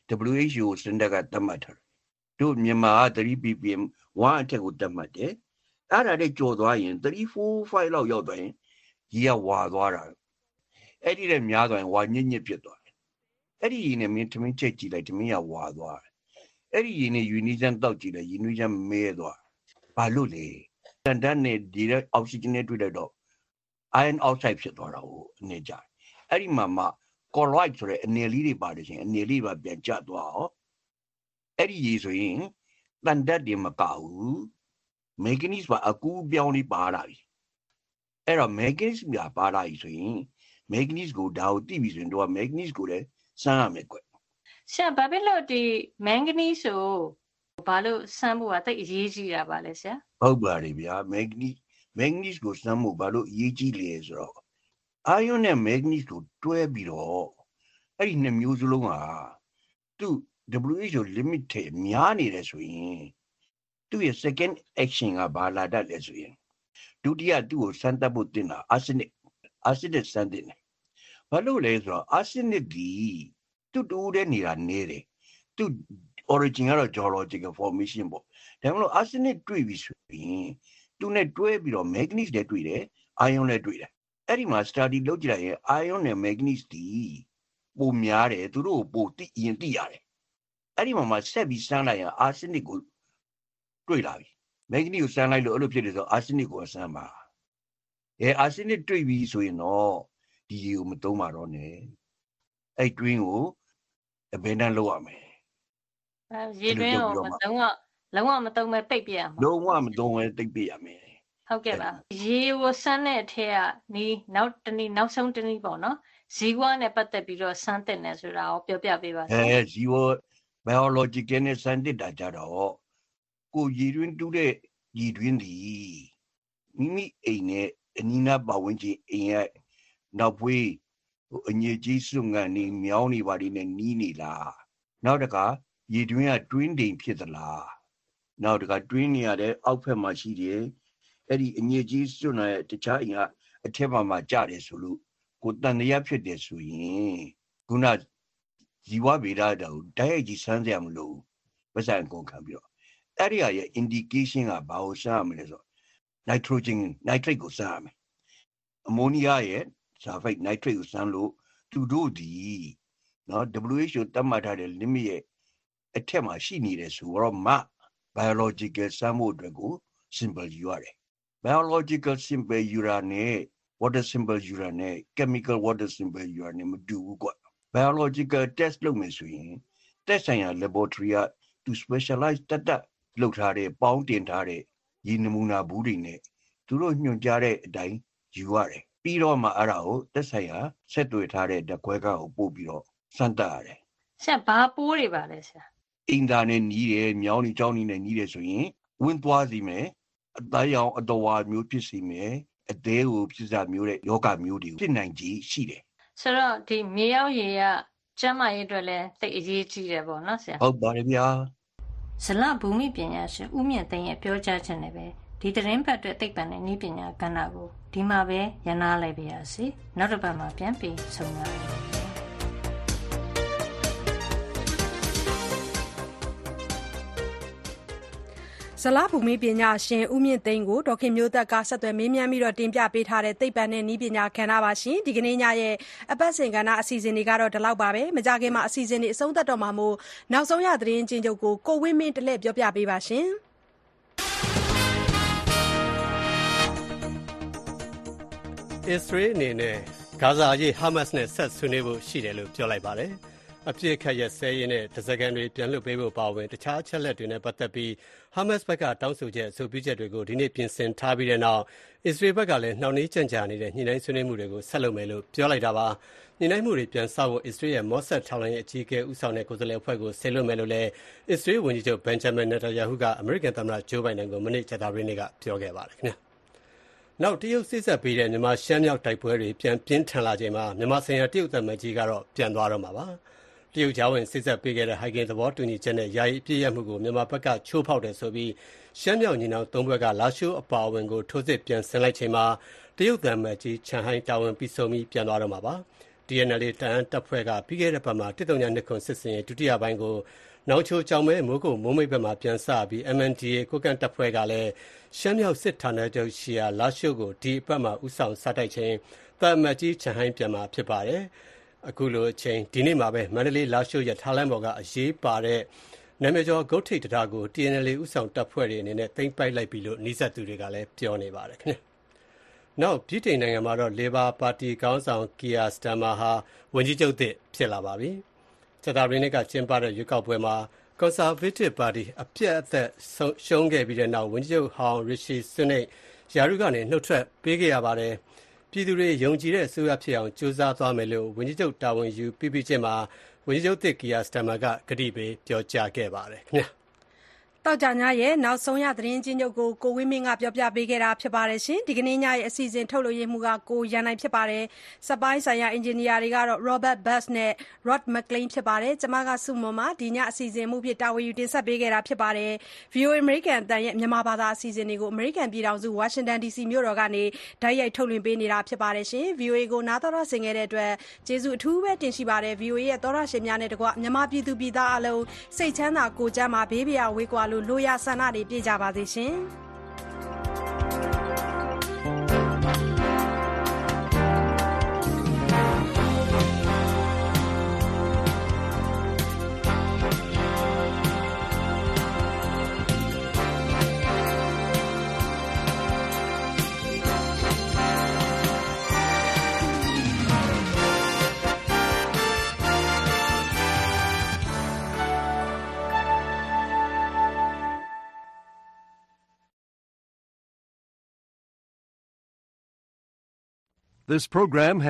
WHO စင်တာကသတ်မှတ်ထားတယ်တို့မြန်မာက3 ppm 1အထက်ကိုသတ်မှတ်တယ်အဲ့ဒါနဲ့ကြော်သွားရင်345လောက်ရောက်သွားရင်ရေကဝါသွားတာအဲ့ဒီနဲ့များသွားရင်ဝါညစ်ညစ်ဖြစ်သွားတယ်အဲ့ဒီရေနဲ့မင်းထမင်းချက်ကြည့်လိုက်ထမင်းကဝါသွားတယ်အဲ့ဒီရေနဲ့ယူနီဇန်တောက်ကြည့်လိုက်ယူနီဇန်မဲသွားဘာလို့လဲတန်တန်းနဲ့ဒီတဲ့အောက်ဆီဂျင်နဲ့တွေ့လိုက်တော့ iron oxide ဖြစ်သွားတာကိုအနေကြအဲ့ဒီမှာcolloid ဆိုတဲ့အနေလေးတွေပါတယ်ရှင်အနေလေးပါပြန်ကျသွားအောင်အဲ့ဒီရေဆိုရင်တန်တက်တွေမကဘူး manganese ပါအကူပြောင်းလေးပါလာပြီအဲ့တော့ manganese ကပါလာပြီဆိုရင် manganese ကိုဒါကိုသိပြီဆိုရင်တို့က manganese ကိုလည်းစမ်းရမယ်ကွဆရာဘာဖြစ်လို့ဒီ manganese ကိုဘာလို့စမ်းဖို့ကတိတ်အရေးကြီးတာပါလဲဆရာဟုတ်ပါတယ်ဗျာ manganese ကိုစမ်းဖို့ဘာလို့အရေးကြီးလဲဆိုတော့ iron နဲ့ manganese ကိုတွဲပြီးတော့အဲ့ဒီနှစ်မျိုးစလုံးဟာသူ့ WHO limit ထဲများနေတယ်ဆိုရင်သူ့ရဲ့ second action ကဘာလာတတ်လဲဆိုရင်ဒုတိယသူ့ကိုစမ်းသပ်ဖို့တင်တာ arsenic စမ်းတင်တယ်ဘာလို့လဲဆိုတော့ arsenic ဒီသူ့တူတဲ့နေတာနေတယ်သူ့ origin ကတော့ geological formation ပေါ့ဒါမှမဟုတ် arsenic တွေ့ပြီဆိုရင်သူနဲ့တွဲပြီးတော့ manganese နဲ့တွေ့တယ် iron နဲ့တွေ့တယ်အဲ့ဒီမှာ study လုပ်ကြည့်လိုက်ရင် iron နဲ့ manganese ဒီပိုများတယ်သူတို့ကိုပိုရင်သိရတယ်အဲ့ဒီမှာဆက်ပြီးစမ်းလိုက်ရင် arsenic ကိုတွေ့လာပြီမက်ဂနီကိုစမ်းလိုက်လို့အဲ့လိုဖြစ်တယ်ဆိုအာဆနစ်ကိုစမ်းပါအာဆနစ်တွေ့ပြီဆိုရင်တော့ဒီရေကိုမသုံးပါတော့နဲ့အဲ့တွင်းကိုအဘယ်နှလုပ်ရမယ်ရေတွင်းကိုလုံးဝမသုံးပဲပိတ်ပြရမှာလုံးဝမသုံးပဲတိတ်ပြရမယ်ဟုတ်ကဲ့ပါရေကိုစမ်းတဲ့အထက်ကနောက်ဆုံးတနည်းပေါ့နော်ဇီဝနဲ့ပတ်သက်ပြီးတော့စမ်းသစ်နေဆိုတာကိုပြောပြပေးပါဇီဝ biological နဲ့စမ်းသစ်တာကြတော့ကိုရေတွင်းတူးတဲ့ရေတွင်းဒီမိမိအိမ်နဲ့အနီးနားပတ်ဝန်းကျင်အိမ်ရဲ့နောက်ဖွေးအငြိကြီးစွန့်ငံနေမြောင်းနေပါလိမ့်နဲ့နီးနေလားနောက်တခါရေတွင်းကတွင်းတိမ်ဖြစ်သလားနောက်တခါတွင်းနေရတဲ့အောက်ဖက်မှာရှိတယ်အဲ့ဒီအငြိကြီးစွန့်တဲ့တခြားအိမ်ကအထက်မှာကြတယ်ဆိုလို့ကိုတန်တရားဖြစ်တယ်ဆိုရင်ခုနဇီဝဗေဒတာကိုတိုက်ရိုက်ကြီးစမ်းစရာမလိုပတ်စံကုန်ခံပြီးတော့အဲ့ဒီရဲ့ indication ကဘာကိုစမ်းရမလဲဆိုတော့ nitrate ကိုစမ်းရမယ်အမိုနီးယားရဲ့sulfate nitrate ကိုစမ်းလို့သူတို့ဒီနော် WHO သတ်မှတ်ထားတဲ့ limit ရဲ့အထက်မှာရှိနေတယ်ဆိုတော့မှ biological စမ်းဖို့အတွက်ကို simple ယူရတယ် biological simple ယူရနဲ့ water simple ယူရနဲ့ chemical water simple ယူရနဲ့မတူဘူးကွာ biological test လုပ်မယ်ဆိုရင် test ဆိုင်ရာ laboratory က to specialize တတ်လုပ်ထားတဲ့ပေါင်းတင်ထားတဲ့ရေနမူနာဘူးတွေနဲ့သူတို့ညွှန်ကြားတဲ့အတိုင်းယူရတယ်ပြီးတော့မှအဲ့ဒါကိုသက်ဆိုင်ရာဆက်သွယ်ထားတဲ့ဓာတ်ခွဲခန်းကိုပို့ပြီးတော့စမ်းသပ်ရတယ်ဆရာဘာပိုးတွေပါလဲဆရာအင်တာနဲ့နီးတယ်မြောင်းနေကြောင်းနေနဲ့နီးတယ်ဆိုရင်ဝင်သွားစီမယ်အသားရောင်အတော်ဝါမျိုးဖြစ်စီမယ်အသေးကိုဖြစ်စားမျိုးတဲ့ယောဂမျိုးတွေဖြစ်နိုင်ကြီးရှိတယ်ဆိုတော့ဒီမြေရောက်ရေကကျန်းမာရေးအတွက်လည်းသိအရေးကြီးတယ်ပေါ့နော်ဆရာဟုတ်ပါတယ်ဗျာဇလဘူမိပညာရှင်ဦးမြင့်သိန်းရဲ့ပြောကြားချက်နဲ့ပဲဒီသတင်းပတ်အတွက်သိပ္ပံနဲ့နည်းပညာကဏ္ဍကိုဒီမှာပဲရနာလိုက်ပါရစေနောက်တစ်ပတ်မှာပြန်ပြီးဆုံရအောင်ဇလဘူမိပညာရှင်ဦးမြင့်သိန်းကိုဒေါခင်မျိုးသက်ကဆက်သွယ်မေးမြန်းပြီးတော့တင်ပြပေးထားတဲ့သိပ္ပံနဲ့နည်းပညာကဏ္ဍပါရှင်ဒီကနေ့ညရဲ့အပတ်စဉ်ကဏ္ဍအစီအစဉ်တွေကတော့ဒီလောက်ပါပဲမကြခင်မှာအစီအစဉ်တွေအဆုံးသတ်တော့မှာမို့နောက်ဆုံးရသတင်းချင်းချုပ်ကိုဝင်းမင်းတလဲပြောပြပေးပါရှင်အစ္စရေးအနေနဲ့ဂါဇာအရေးဟာမတ်စ်နဲ့ဆက်ဆွေးနွေးဖို့ရှိတယ်လို့ပြောလိုက်ပါတယ်အပြစ်ခတ်ရဆဲရင်နဲ့တစကန်တွေပြန်လွှတ်ပေးဖို့ပါဝင်တခြားအချက်လက်တွေနဲ့ပတ်သက်ပြီးဟာမတ်စ်ဘက်ကတောင်းဆိုချက်အဆိုပြုချက်တွေကိုဒီနေ့ပြင်ဆင်ထားပြီးတဲ့နောက်အစ္စရေးဘက်ကလည်းနှောင့်နှေးကြန့်ကြာနေတဲ့ညှိနှိုင်းဆွေးနွေးမှုတွေကိုဆက်လုပ်မယ်လို့ပြောလိုက်တာပါညှိနှိုင်းမှုတွေပြန်စဖို့အစ္စရေးရဲ့မော့ဆတ်ထောက်လှမ်းရေးအကြီးအကဲဦးဆောင်တဲ့ကိုယ်စားလှယ်အဖွဲ့ကိုဆေလွတ်မယ်လို့လည်းအစ္စရေးဝန်ကြီးချုပ်ဘန်ဂျမင်နေတန်ယာဟုကအမေရိကန်သမ္မတဂျိုးဘိုင်ဒန်ကိုမနေ့ကြာသပတေးနေ့ကပြောခဲ့ပါတယ်ခင်ဗျာနောက်တရုတ်စစ်ဆက်ပေးတဲ့မြန်မာရှမ်းမြောက်တိုက်ပွဲတွေပြန်ပြင်းထန်လာချိန်မှာမြန်မာဆိုင်ရာတရုတ်သမ္မတကြီးကတော့ပြန်သွားတော့မှာပါတရုတ်ကြားဝင်စစ်ဆက်ပေးခဲ့တဲ့ဟိုင်ဂင်သဘောတူညီချက်နဲ့ယာယီအပြည့်ရမှုကိုမြန်မာဘက်ကချိုးဖောက်တယ်ဆိုပြီးရှမ်းမြောက်ညီနောင်သုံးဘက်ကလာရှိုးအပါအဝင်ကိုထိုးစစ်ပြန်ဆင်လိုက်ချိန်မှာတရုတ်သမ္မတကြီးချန်ဟိုင်းတာဝန်ပြီးဆုံးပြီးပြန်သွားတော့မှာပါ DNL တန်တပ်ဖွဲ့ကပြီးခဲ့တဲ့ဘက်မှာ139ခုစစ်စင်ရေးဒုတိယပိုင်းကိုနောင်ချိုကြောင်မဲမိုးကုတ်မိုးမိတ်ဘက်မှာပြန်ဆပြီး MNDA ကိုကန့်တပ်ဖွဲ့ကလည်းရှမ်းမြောက်စစ်ဌာနချုပ်ရှိရာလာရှိုးကိုဒီအပတ်မှာဥဆောင်စတိုက်ချိန်သမ္မတကြီးချန်ဟိုင်းပြန်မှာဖြစ်ပါတယ်အခုလိုအချိန်ဒီနေ့မှာပဲမန္တလေးလာရှိုးရထားလမ်းပေါ်ကအရေးပါတဲ့နာမည်ကျော်ဂုတ်ထိပ်တရားကို TNL ဥဆောင်တပ်ဖွဲ့တွေအနေနဲ့သိမ်းပိုက်လိုက်ပြီလို့နှိစက်သူတွေကလည်းပြောနေပါတယ်ခင်ဗျ။နောက်ပြည်ထိုင်နိုင်ငံမှာတော့ Labour ပါတီခေါင်းဆောင် Keir Starmer ဟာဝန်ကြီးချုပ်သစ်ဖြစ်လာပါပြီ။ကြာသပတေးနေ့ကကျင်းပတဲ့ရွေးကောက်ပွဲမှာ Conservative ပါတီအပြတ်အသတ်ရှုံးခဲ့ပြီးတဲ့နောက်ဝန်ကြီးချုပ်ဟောင်း Rishi Sunak ယာရုကနေနှုတ်ထွက်ပေးခဲ့ရပါတယ်။ပြည်သူတွေယုံကြည်တဲ့အစိုးရဖြစ်အောင်ကြိုးစားသွားမယ်လို့ဝန်ကြီးချုပ်တာဝန်ယူပြီးချင်းမှာဝန်ကြီးချုပ်သစ် Keir Starmer ကကတိပေးပြောကြားခဲ့ပါတယ်ခင်ဗျာတောက်ကြညရဲ့နောက်ဆုံးရသတင်းချင်းချုပ်ကိုဝင်းမင်းကပြောပြပေးခဲ့တာဖြစ်ပါတယ်ရှင်ဒီကနေ့ညရဲ့အစီအစဉ်ထုတ်လွှင့်ရမှုကကိုရန်နိုင်ဖြစ်ပါတယ်စပိုင်းဆိုင်ရာအင်ဂျင်နီယာတွေကတော့ Robert Bass နဲ့ Rod McLean ဖြစ်ပါတယ်ကျွန်မကစုမွန်မှာဒီညအစီအစဉ်မှုဖြစ်တာဝန်ယူတင်ဆက်ပေးခဲ့တာဖြစ်ပါတယ် VOA American အတန်ရဲ့မြန်မာဘာသာအစီအစဉ်တွေကို American ပြည်ထောင်စု Washington DC မြို့တော်ကနေဓာတ်ရိုက်ထုတ်လွှင့်ပေးနေတာဖြစ်ပါတယ်ရှင် VOA ကိုနားတော်ဆင်ခဲ့တဲ့အတွက်ကျေးဇူးအထူးပဲတင်ရှိပါတယ် VOA ရဲ့သောရရှင်များနဲ့တကွမြန်မာပြည်သူပြည်သားအလုံးစိတ်ချမ်းသာကိုယ်ကျန်းမာဘေးပြာဝေးကွာလိုရဆန္ဒတွေပြည့်ကြပါစေရှင် This program has